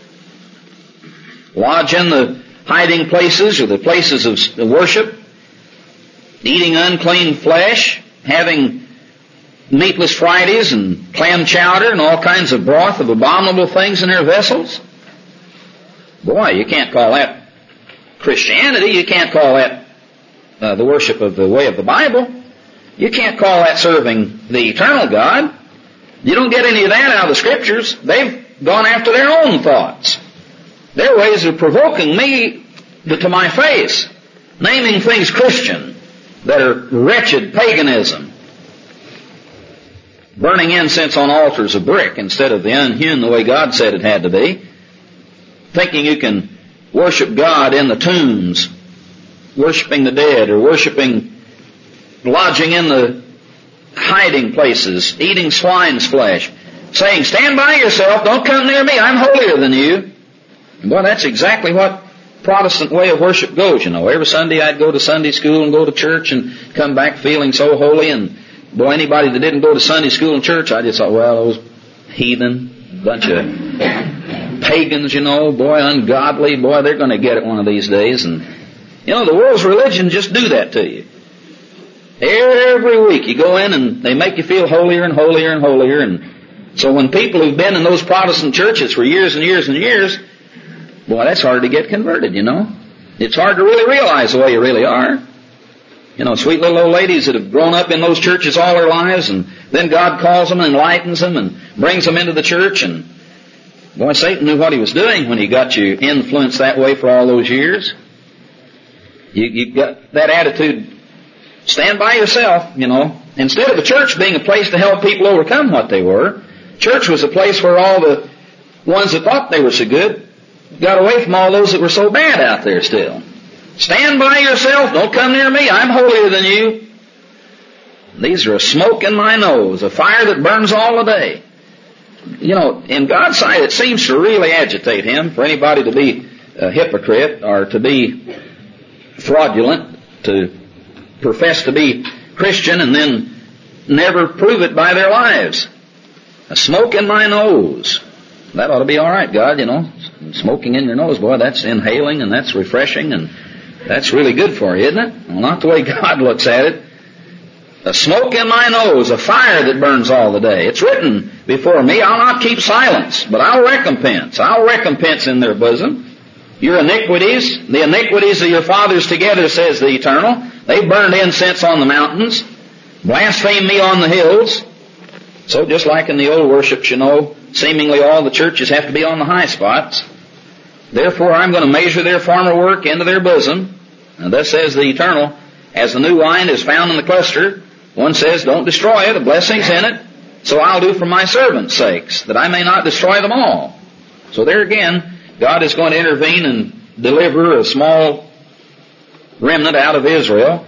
lodge in the hiding places or the places of worship, eating unclean flesh, having meatless Fridays and clam chowder and all kinds of broth of abominable things in their vessels. Boy, you can't call that Christianity. You can't call that the worship of the way of the Bible. You can't call that serving the eternal God. You don't get any of that out of the Scriptures. They've gone after their own thoughts. Their ways of provoking me to my face, naming things Christian that are wretched paganism, burning incense on altars of brick instead of the unhewn the way God said it had to be, thinking you can worship God in the tombs, worshiping the dead, or lodging in the hiding places, eating swine's flesh, saying, stand by yourself, don't come near me, I'm holier than you. Boy, that's exactly what Protestant way of worship goes, you know. Every Sunday I'd go to Sunday school and go to church and come back feeling so holy. And boy, anybody that didn't go to Sunday school and church, I just thought, well, those heathen, bunch of pagans, you know, boy, ungodly, boy, they're going to get it one of these days. And, you know, the world's religion just do that to you. Every week you go in and they make you feel holier and holier and holier. And so when people who've been in those Protestant churches for years and years and years, boy, that's hard to get converted, you know. It's hard to really realize the way you really are. You know, sweet little old ladies that have grown up in those churches all their lives, and then God calls them and enlightens them and brings them into the church. And boy, Satan knew what he was doing when he got you influenced that way for all those years. You got that attitude, stand by yourself, you know. Instead of the church being a place to help people overcome what they were, church was a place where all the ones that thought they were so good got away from all those that were so bad out there still. Stand by yourself. Don't come near me. I'm holier than you. These are a smoke in my nose, a fire that burns all the day. You know, in God's sight, it seems to really agitate Him for anybody to be a hypocrite or to be fraudulent, to profess to be Christian and then never prove it by their lives. A smoke in my nose. That ought to be all right, God, you know. Smoking in your nose, boy, that's inhaling and that's refreshing and that's really good for you, isn't it? Well, not the way God looks at it. A smoke in my nose, a fire that burns all the day. It's written before me, I'll not keep silence, but I'll recompense. I'll recompense in their bosom. Your iniquities, the iniquities of your fathers together, says the Eternal. They burned incense on the mountains, blasphemed me on the hills. So just like in the old worships, you know, seemingly all the churches have to be on the high spots. Therefore I'm going to measure their former work into their bosom. And thus says the Eternal, as the new wine is found in the cluster, one says, don't destroy it, a blessing's in it. So I'll do for my servants' sakes, that I may not destroy them all. So there again, God is going to intervene and deliver a small remnant out of Israel.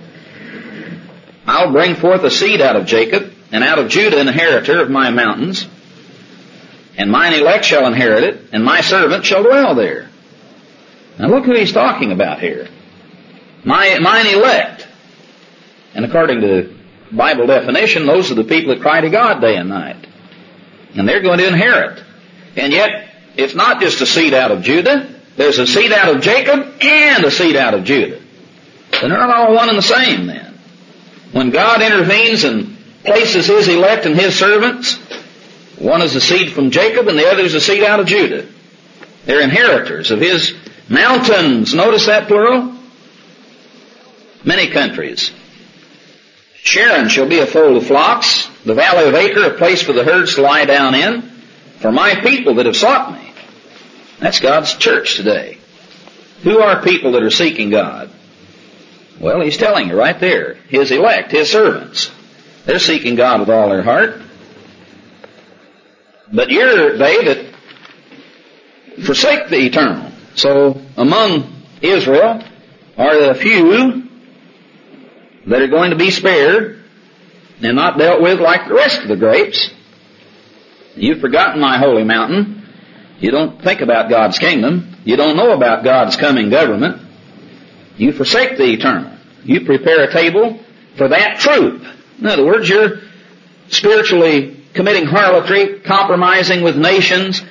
I'll bring forth a seed out of Jacob, and out of Judah an inheritor of my mountains. And mine elect shall inherit it, and my servant shall dwell there. Now look who he's talking about here. Mine elect. And according to Bible definition, those are the people that cry to God day and night. And they're going to inherit. And yet, it's not just a seed out of Judah. There's a seed out of Jacob and a seed out of Judah. So they're not all one and the same then. When God intervenes and places His elect and His servants, one is a seed from Jacob and the other is a seed out of Judah. They're inheritors of His mountains. Notice that plural? Many countries. Sharon shall be a fold of flocks, the valley of Acre a place for the herds to lie down in, for my people that have sought me. That's God's church today. Who are people that are seeking God? Well, He's telling you right there. His elect, His servants. They're seeking God with all their heart. But you're they that forsake the eternal. So among Israel are the few that are going to be spared and not dealt with like the rest of the grapes. You've forgotten my holy mountain. You don't think about God's kingdom. You don't know about God's coming government. You forsake the eternal. You prepare a table for that troop. In other words, you're spiritually committing harlotry, compromising with nations,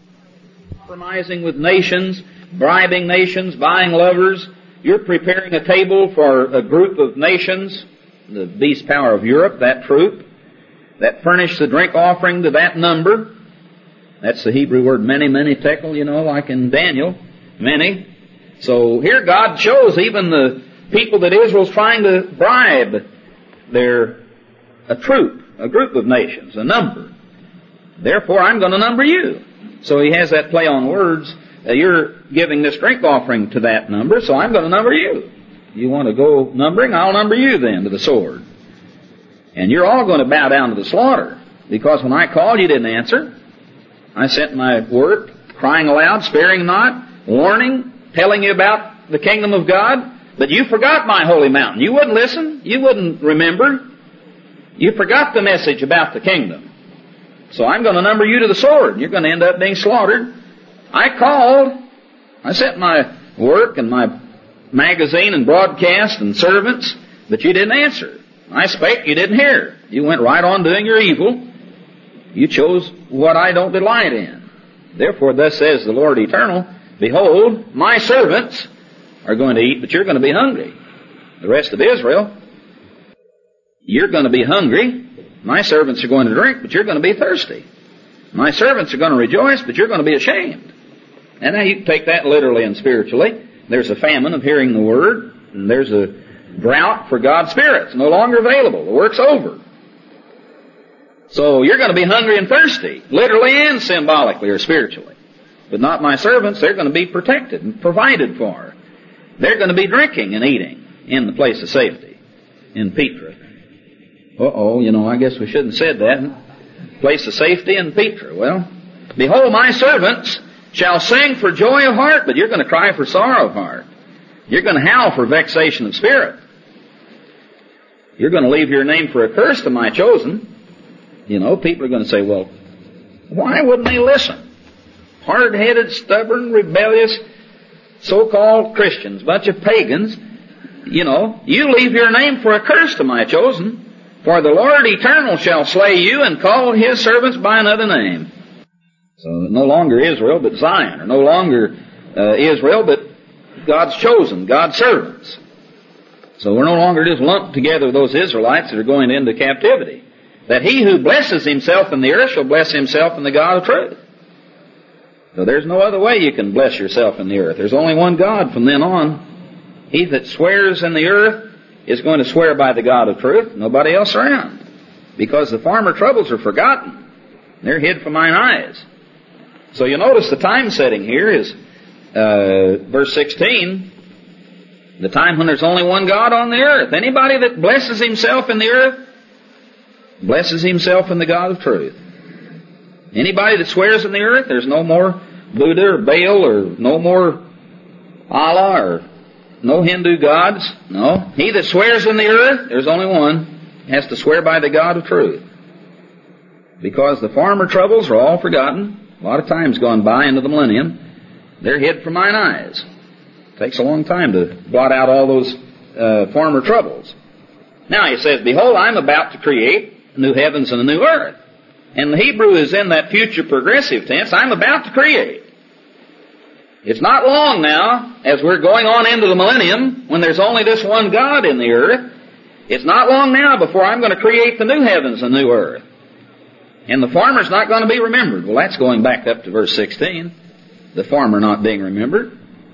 bribing nations, buying lovers. You're preparing a table for a group of nations, the beast power of Europe, that troop, that furnish the drink offering to that number. That's the Hebrew word many tekel, you know, like in Daniel, many. So here God shows even the people that Israel's trying to bribe. They're a troop, a group of nations, a number. Therefore I'm going to number you. So he has that play on words. You're giving this drink offering to that number, so I'm going to number you. You want to go numbering? I'll number you then to the sword. And you're all going to bow down to the slaughter. Because when I called, you didn't answer. I sent my word, crying aloud, sparing not, warning, telling you about the kingdom of God. But you forgot my holy mountain. You wouldn't listen. You wouldn't remember. You forgot the message about the kingdom. So I'm going to number you to the sword. You're going to end up being slaughtered. I called. I sent my work and my magazine and broadcast and servants, but you didn't answer. I spake, you didn't hear. You went right on doing your evil. You chose what I don't delight in. Therefore, thus says the Lord Eternal, behold, my servants are going to eat, but you're going to be hungry. The rest of Israel, you're going to be hungry. My servants are going to drink, but you're going to be thirsty. My servants are going to rejoice, but you're going to be ashamed. And now you can take that literally and spiritually. There's a famine of hearing the Word, and there's a drought for God's Spirit. It's no longer available. The work's over. So you're going to be hungry and thirsty, literally and symbolically or spiritually. But not my servants. They're going to be protected and provided for. They're going to be drinking and eating in the place of safety in Petra. I guess we shouldn't have said that. Place of safety in Petra. Well, behold, my servants shall sing for joy of heart, but you're going to cry for sorrow of heart. You're going to howl for vexation of spirit. You're going to leave your name for a curse to my chosen. People are going to say, well, why wouldn't they listen? Hard-headed, stubborn, rebellious, so-called Christians, bunch of pagans. You leave your name for a curse to my chosen. For the Lord Eternal shall slay you and call His servants by another name. So no longer Israel, but Zion. Or no longer Israel, but God's chosen, God's servants. So we're no longer just lumped together with those Israelites that are going into captivity. That he who blesses himself in the earth shall bless himself in the God of truth. So there's no other way you can bless yourself in the earth. There's only one God from then on. He that swears in the earth is going to swear by the God of truth. Nobody else around. Because the former troubles are forgotten. They're hid from mine eyes. So you notice the time setting here is verse 16. The time when there's only one God on the earth. Anybody that blesses himself in the earth blesses himself in the God of truth. Anybody that swears in the earth, there's no more Buddha or Baal or no more Allah or no Hindu gods. No. He that swears in the earth, there's only one, has to swear by the God of truth. Because the former troubles are all forgotten. A lot of time's gone by into the millennium. They're hid from mine eyes. It takes a long time to blot out all those former troubles. Now he says, behold, I'm about to create new heavens and a new earth. And the Hebrew is in that future progressive tense. I'm about to create. It's not long now, as we're going on into the millennium, when there's only this one God in the earth. It's not long now before I'm going to create the new heavens and new earth. And the former's not going to be remembered. Well, that's going back up to verse 16. The former not being remembered.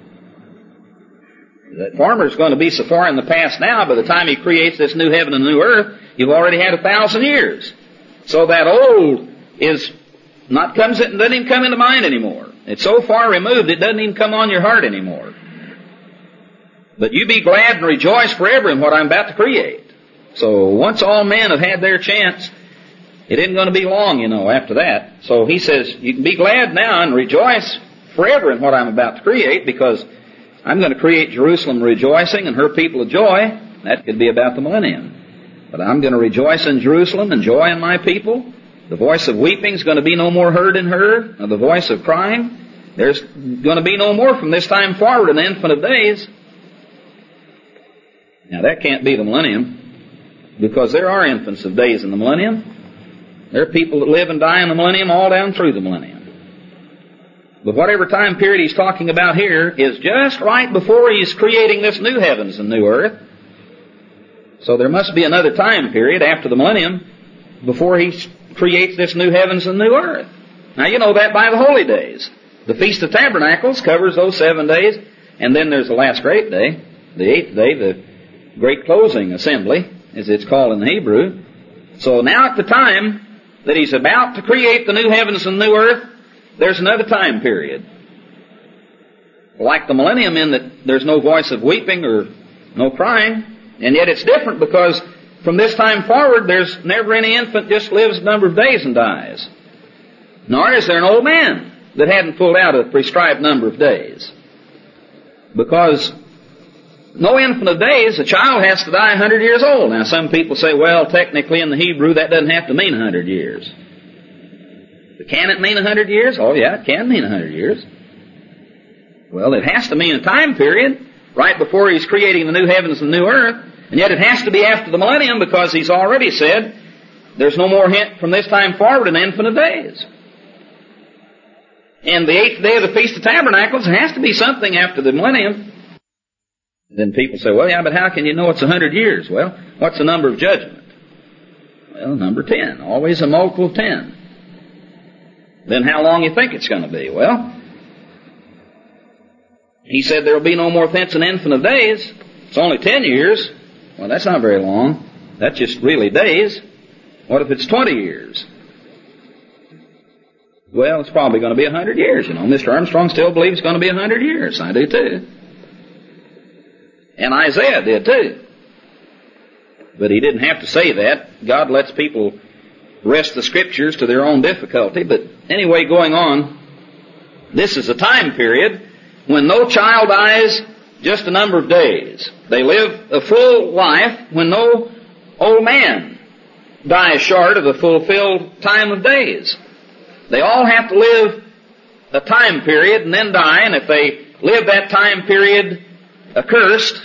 The former's going to be so far in the past now, by the time he creates this new heaven and new earth, you've already had 1,000 years. So that old doesn't even come into mind anymore. It's so far removed, it doesn't even come on your heart anymore. But you be glad and rejoice forever in what I'm about to create. So once all men have had their chance, it isn't going to be long, after that. So he says, you can be glad now and rejoice forever in what I'm about to create, because I'm going to create Jerusalem rejoicing and her people of joy. That could be about the millennium. But I'm going to rejoice in Jerusalem and joy in my people. The voice of weeping is going to be no more heard in her, or the voice of crying. There's going to be no more from this time forward in the infant of days. Now that can't be the millennium, because there are infants of days in the millennium. There are people that live and die in the millennium all down through the millennium. But whatever time period he's talking about here is just right before he's creating this new heavens and new earth. So there must be another time period after the millennium before he creates this new heavens and new earth. Now you know that by the holy days. The Feast of Tabernacles covers those 7 days, and then there's the last great day, the 8th day, the great closing assembly, as it's called in the Hebrew. So now at the time that he's about to create the new heavens and new earth, there's another time period. Like the millennium, in that there's no voice of weeping or no crying. And yet it's different, because from this time forward, there's never any infant just lives a number of days and dies. Nor is there an old man that hadn't pulled out a prescribed number of days. Because no infant of days, a child has to die 100 years old. Now some people say, well, technically in the Hebrew that doesn't have to mean 100 years. But can it mean 100 years? Oh yeah, it can mean 100 years. Well, it has to mean a time period right before He's creating the new heavens and the new earth. And yet it has to be after the millennium, because He's already said there's no more hint from this time forward in infinite days. And the 8th day of the Feast of Tabernacles has to be something after the millennium. Then people say, well, yeah, but how can you know it's 100 years? Well, what's the number of judgment? Well, number 10. Always a multiple of 10. Then how long you think it's going to be? Well, He said there will be no more thence in infinite days. It's only 10 years. Well, that's not very long. That's just really days. What if it's 20 years? Well, it's probably going to be 100 years, you know. Mr. Armstrong still believes it's going to be 100 years. I do too. And Isaiah did too. But he didn't have to say that. God lets people wrest the Scriptures to their own difficulty. But anyway, going on, this is a time period when no child dies just a number of days. They live a full life when no old man dies short of a fulfilled time of days. They all have to live a time period and then die, and if they live that time period accursed,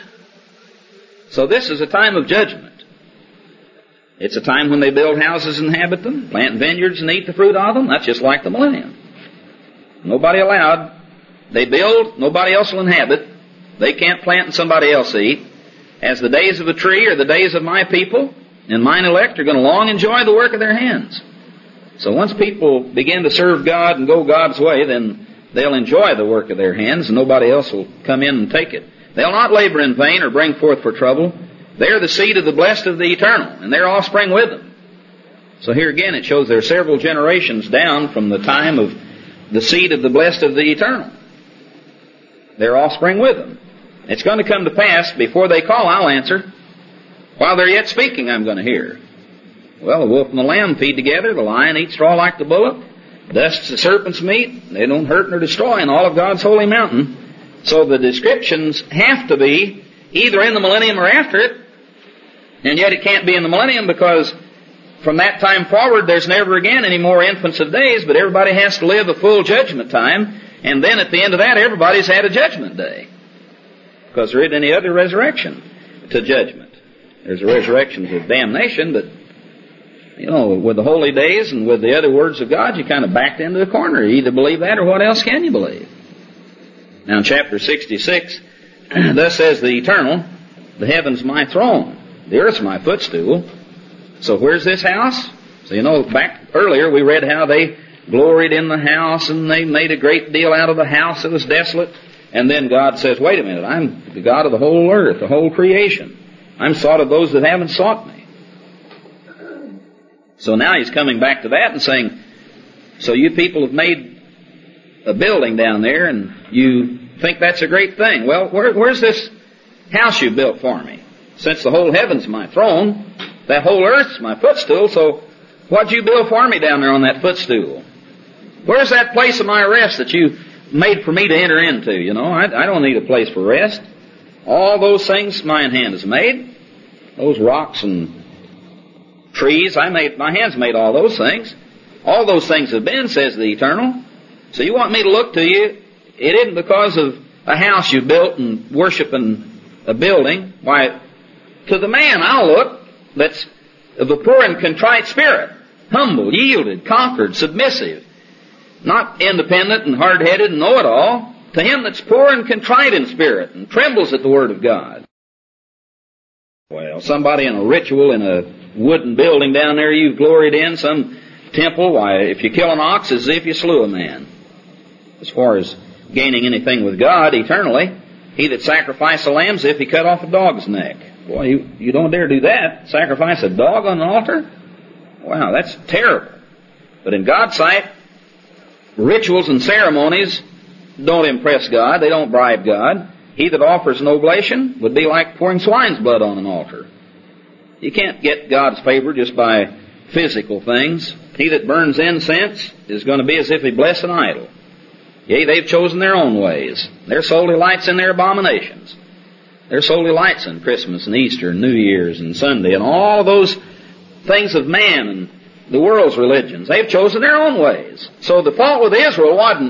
so this is a time of judgment. It's a time when they build houses and inhabit them, plant vineyards and eat the fruit of them. That's just like the millennium. Nobody allowed. They build, nobody else will inhabit. They can't plant and somebody else eat. As the days of a tree are the days of my people, and mine elect are going to long enjoy the work of their hands. So once people begin to serve God and go God's way, then they'll enjoy the work of their hands, and nobody else will come in and take it. They'll not labor in vain or bring forth for trouble. They're the seed of the blessed of the eternal, and their offspring with them. So here again it shows there are several generations down from the time of the seed of the blessed of the eternal. Their offspring with them. It's going to come to pass, before they call, I'll answer. While they're yet speaking, I'm going to hear. Well, the wolf and the lamb feed together, the lion eats straw like the bullock, dust's the serpent's meat, they don't hurt nor destroy in all of God's holy mountain. So the descriptions have to be either in the millennium or after it, and yet it can't be in the millennium, because from that time forward there's never again any more infants of days, but everybody has to live a full judgment time, and then at the end of that everybody's had a judgment day, because there isn't any other resurrection to judgment. There's a resurrection to damnation, but you know, with the holy days and with the other words of God, you kind of backed into the corner. You either believe that or what else can you believe? Now in chapter 66, thus says the Eternal, the heaven's my throne, the earth's my footstool. So where's this house? So you know, back earlier we read how they gloried in the house and they made a great deal out of the house that was desolate. And then God says, wait a minute, I'm the God of the whole earth, the whole creation. I'm sought of those that haven't sought me. So now He's coming back to that and saying, so you people have made a building down there and you think that's a great thing. Well, where's this house you built for me? Since the whole heaven's my throne, that whole earth's my footstool, so what'd you build for me down there on that footstool? Where's that place of my rest that you made for me to enter into? You know, I don't need a place for rest. All those things my hand has made, those rocks and trees, my hands made all those things. All those things have been, says the Eternal. So you want me to look to you? It isn't because of a house you built and worshiping a building. Why, to the man I'll look that's of a poor and contrite spirit, humble, yielded, conquered, submissive, not independent and hard-headed and know-it-all. To him that's poor and contrite in spirit and trembles at the Word of God. Well, somebody in a ritual in a wooden building down there you've gloried in, some temple, why, if you kill an ox, it's as if you slew a man. As far as gaining anything with God eternally, he that sacrificed a lamb as if he cut off a dog's neck. Boy, you don't dare do that. Sacrifice a dog on an altar? Wow, that's terrible. But in God's sight, rituals and ceremonies don't impress God. They don't bribe God. He that offers an oblation would be like pouring swine's blood on an altar. You can't get God's favor just by physical things. He that burns incense is going to be as if he blessed an idol. Yea, they've chosen their own ways. Their soul delights in their abominations. Their soul delights in Christmas and Easter and New Year's and Sunday and all those things of man and the world's religions. They've chosen their own ways. So the fault with Israel wasn't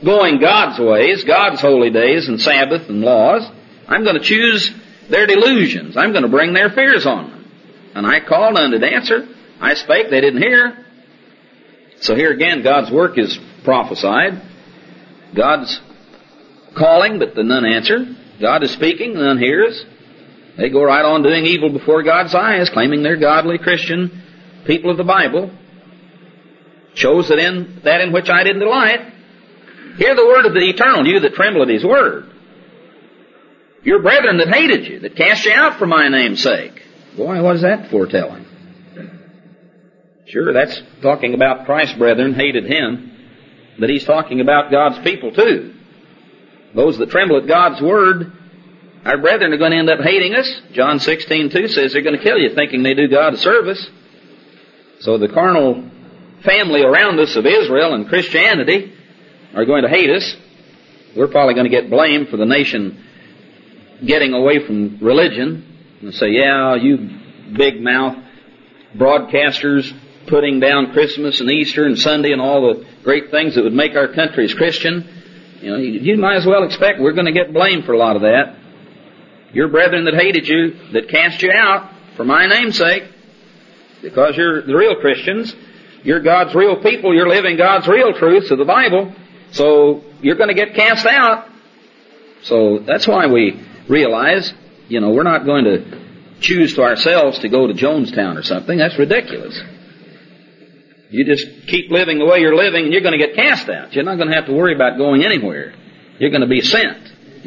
going God's ways, God's holy days and Sabbath and laws. I'm going to choose their delusions. I'm going to bring their fears on them. And I called, none did answer. I spake, they didn't hear. So here again, God's work is prophesied. God's calling, but none answer. God is speaking, none hears. They go right on doing evil before God's eyes, claiming they're godly Christian people of the Bible. Shows that in which I didn't delight. Hear the word of the Eternal, you that tremble at His word. Your brethren that hated you, that cast you out for my name's sake. Boy, what is that foretelling? Sure, that's talking about Christ's brethren hated Him, but He's talking about God's people too. Those that tremble at God's word, our brethren are going to end up hating us. John 16:2 says they're going to kill you thinking they do God a service. So the carnal family around us of Israel and Christianity are going to hate us. We're probably going to get blamed for the nation getting away from religion and say, yeah, you big mouth broadcasters putting down Christmas and Easter and Sunday and all the great things that would make our countries Christian. You might as well expect we're going to get blamed for a lot of that. Your brethren that hated you, that cast you out for my name's sake, because you're the real Christians, you're God's real people, you're living God's real truths of the Bible, so you're going to get cast out. So that's why we realize, we're not going to choose to ourselves to go to Jonestown or something. That's ridiculous. You just keep living the way you're living and you're going to get cast out. You're not going to have to worry about going anywhere. You're going to be sent,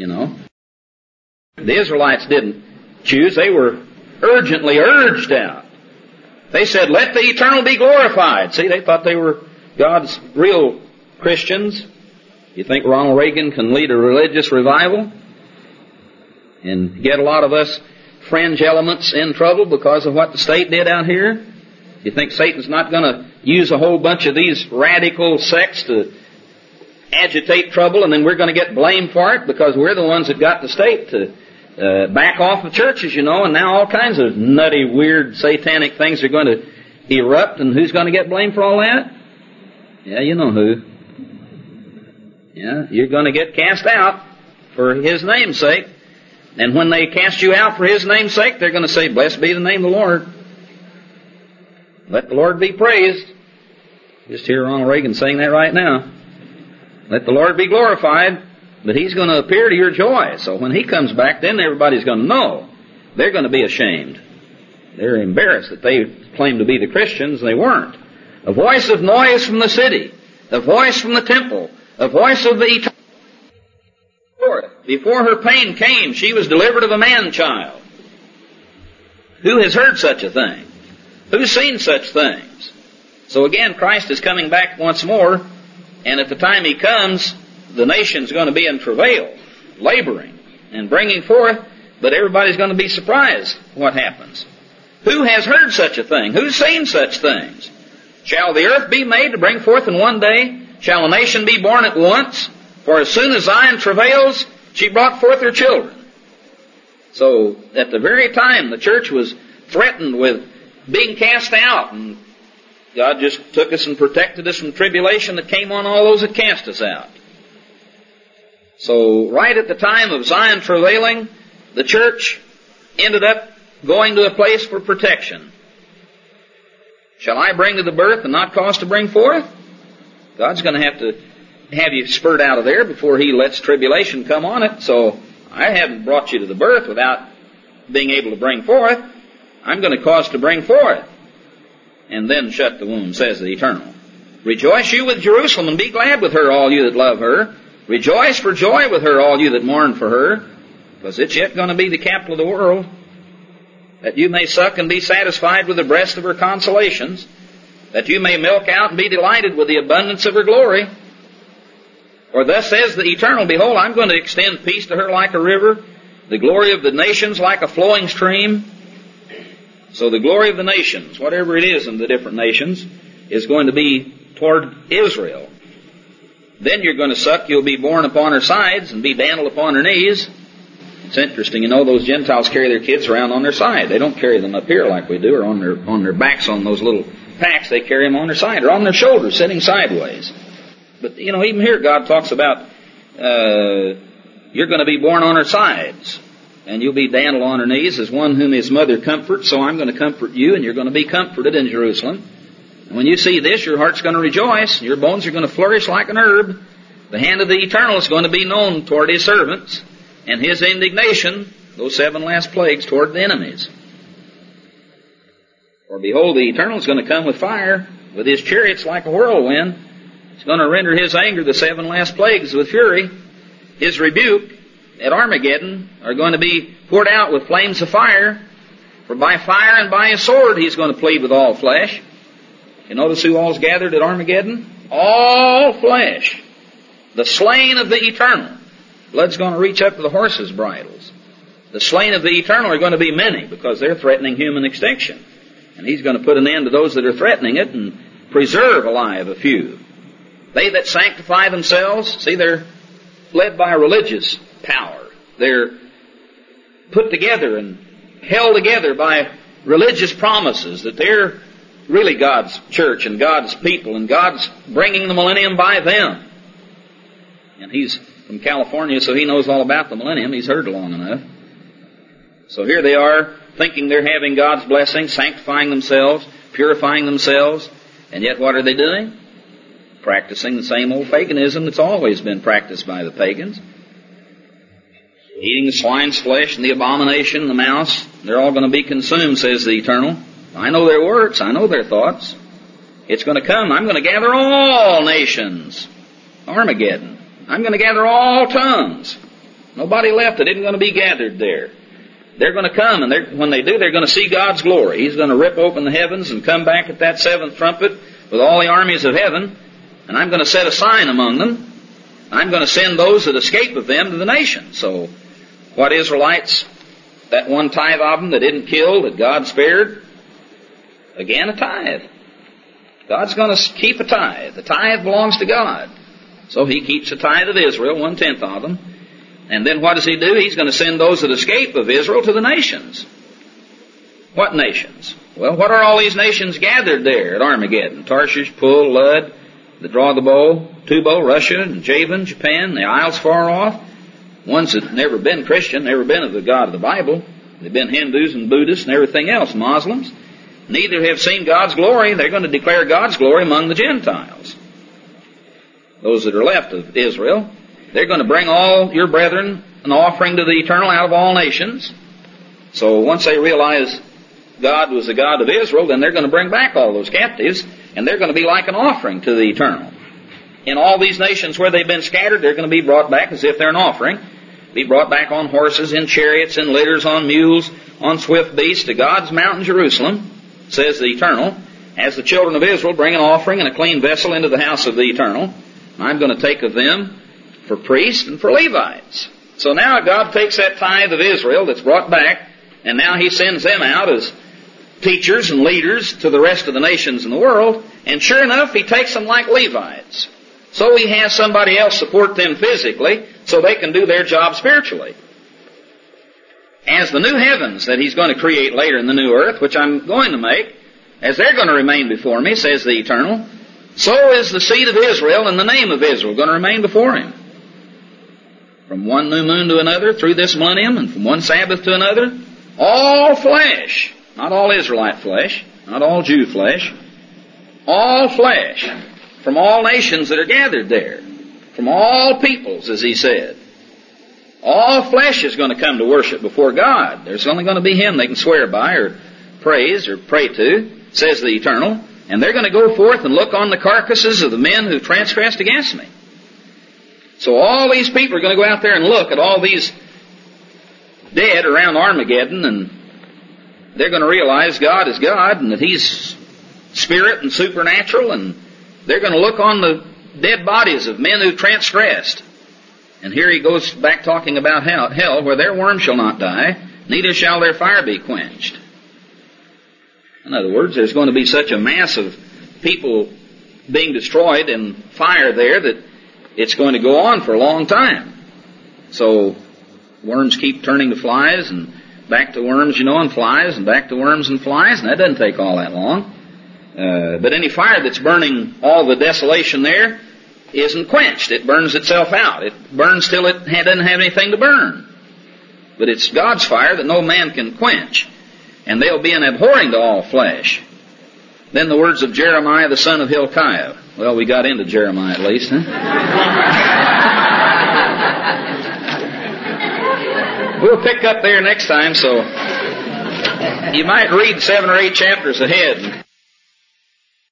The Israelites didn't choose. They were urgently urged out. They said, let the Eternal be glorified. See, they thought they were God's real Christians. You think Ronald Reagan can lead a religious revival and get a lot of us fringe elements in trouble because of what the state did out here? You think Satan's not going to use a whole bunch of these radical sects to agitate trouble, and then we're going to get blamed for it because we're the ones that got the state to back off of churches, and now all kinds of nutty, weird, satanic things are going to erupt, and who's going to get blamed for all that? Yeah, you know who. Yeah, you're going to get cast out for His name's sake. And when they cast you out for His name's sake, they're going to say, blessed be the name of the Lord. Let the Lord be praised. Just hear Ronald Reagan saying that right now. Let the Lord be glorified, but He's going to appear to your joy. So when He comes back, then everybody's going to know. They're going to be ashamed. They're embarrassed that they claimed to be the Christians, and they weren't. A voice of noise from the city, a voice from the temple, a voice of the eternal. Before her pain came, she was delivered of a man-child. Who has heard such a thing? Who's seen such things? So again, Christ is coming back once more, and at the time He comes, the nation's going to be in travail, laboring, and bringing forth, but everybody's going to be surprised what happens. Who has heard such a thing? Who's seen such things? Shall the earth be made to bring forth in one day? Shall a nation be born at once? For as soon as Zion travails, she brought forth her children. So, at the very time the church was threatened with being cast out, and God just took us and protected us from tribulation that came on all those that cast us out. So, right at the time of Zion travailing, the church ended up going to a place for protection. Shall I bring to the birth and not cause to bring forth? God's going to have you spurred out of there before He lets tribulation come on it. So I haven't brought you to the birth without being able to bring forth. I'm going to cause to bring forth and then shut the womb, says the Eternal. Rejoice you with Jerusalem and be glad with her, all you that love her. Rejoice for joy with her, all you that mourn for her, because it's yet going to be the capital of the world, that you may suck and be satisfied with the breast of her consolations, that you may milk out and be delighted with the abundance of her glory. For thus says the Eternal, behold, I'm going to extend peace to her like a river, the glory of the nations like a flowing stream. So the glory of the nations, whatever it is in the different nations, is going to be toward Israel. Then you're going to suck, you'll be borne upon her sides and be dandled upon her knees. It's interesting, those Gentiles carry their kids around on their side. They don't carry them up here like we do, or on their backs on those little packs. They carry them on their side, or on their shoulders, sitting sideways. But, even here God talks about you're going to be born on her sides, and you'll be dandled on her knees as one whom his mother comforts, so I'm going to comfort you, and you're going to be comforted in Jerusalem. And when you see this, your heart's going to rejoice, and your bones are going to flourish like an herb. The hand of the Eternal is going to be known toward his servants, and his indignation, those 7 last plagues, toward the enemies. For behold, the Eternal is going to come with fire, with his chariots like a whirlwind. He's going to render his anger, the 7 last plagues, with fury. His rebuke at Armageddon are going to be poured out with flames of fire. For by fire and by a sword he's going to plead with all flesh. You notice who all's gathered at Armageddon? All flesh. The slain of the Eternal. Blood's going to reach up to the horses' bridles. The slain of the Eternal are going to be many, because they're threatening human extinction. And he's going to put an end to those that are threatening it and preserve alive a few. They that sanctify themselves, see, they're led by a religious power. They're put together and held together by religious promises that they're really God's church and God's people, and God's bringing the millennium by them. And he's from California, so he knows all about the millennium. He's heard long enough. So here they are, thinking they're having God's blessing, sanctifying themselves, purifying themselves, and yet what are they doing? Practicing the same old paganism that's always been practiced by the pagans. Eating the swine's flesh and the abomination and the mouse. They're all going to be consumed, says the Eternal. I know their works. I know their thoughts. It's going to come. I'm going to gather all nations. Armageddon. I'm going to gather all tongues. Nobody left that isn't going to be gathered there. They're going to come, and when they do, they're going to see God's glory. He's going to rip open the heavens and come back at that 7th trumpet with all the armies of heaven. And I'm going to set a sign among them. I'm going to send those that escape of them to the nations. So, what Israelites, that 1 tithe of them that didn't kill, that God spared? Again, a tithe. God's going to keep a tithe. The tithe belongs to God. So he keeps a tithe of Israel, 1/10 of them. And then what does he do? He's going to send those that escape of Israel to the nations. What nations? Well, what are all these nations gathered there at Armageddon? Tarshish, Pul, Lud, the Draw of the Bow, Tubal, Russia, and Javan, Japan, the isles far off. Ones that never been Christian, never been of the God of the Bible. They've been Hindus and Buddhists and everything else, Muslims. Neither have seen God's glory. They're going to declare God's glory among the Gentiles. Those that are left of Israel. They're going to bring all your brethren an offering to the Eternal out of all nations. So once they realize God was the God of Israel, then they're going to bring back all those captives, and they're going to be like an offering to the Eternal. In all these nations where they've been scattered, they're going to be brought back as if they're an offering. Be brought back on horses, in chariots, in litters, on mules, on swift beasts to God's mountain Jerusalem, says the Eternal, as the children of Israel bring an offering and a clean vessel into the house of the Eternal. I'm going to take of them for priests and for Levites. So now God takes that tithe of Israel that's brought back, and now he sends them out as teachers and leaders to the rest of the nations in the world, and sure enough, he takes them like Levites. So he has somebody else support them physically so they can do their job spiritually. As the new heavens that he's going to create later in the new earth, which I'm going to make, as they're going to remain before me, says the Eternal, so is the seed of Israel and the name of Israel going to remain before him. From one new moon to another, through this millennium, and from one Sabbath to another, all flesh, not all Israelite flesh, not all Jew flesh, all flesh, from all nations that are gathered there, from all peoples, as he said. All flesh is going to come to worship before God. There's only going to be him they can swear by or praise or pray to, says the Eternal. And they're going to go forth and look on the carcasses of the men who transgressed against me. So all these people are going to go out there and look at all these dead around Armageddon, and they're going to realize God is God and that he's spirit and supernatural, and they're going to look on the dead bodies of men who transgressed. And here he goes back talking about hell, where their worm shall not die, neither shall their fire be quenched. In other words, there's going to be such a mass of people being destroyed in fire there that it's going to go on for a long time. So worms keep turning to flies, and back to worms, and flies, and back to worms and flies, and that doesn't take all that long. But any fire that's burning all the desolation there isn't quenched. It burns itself out. It burns till it doesn't have anything to burn. But it's God's fire that no man can quench. And they'll be an abhorring to all flesh. Then the words of Jeremiah the son of Hilkiah. Well, we got into Jeremiah at least, huh? We'll pick up there next time, so you might read 7 or 8 chapters ahead and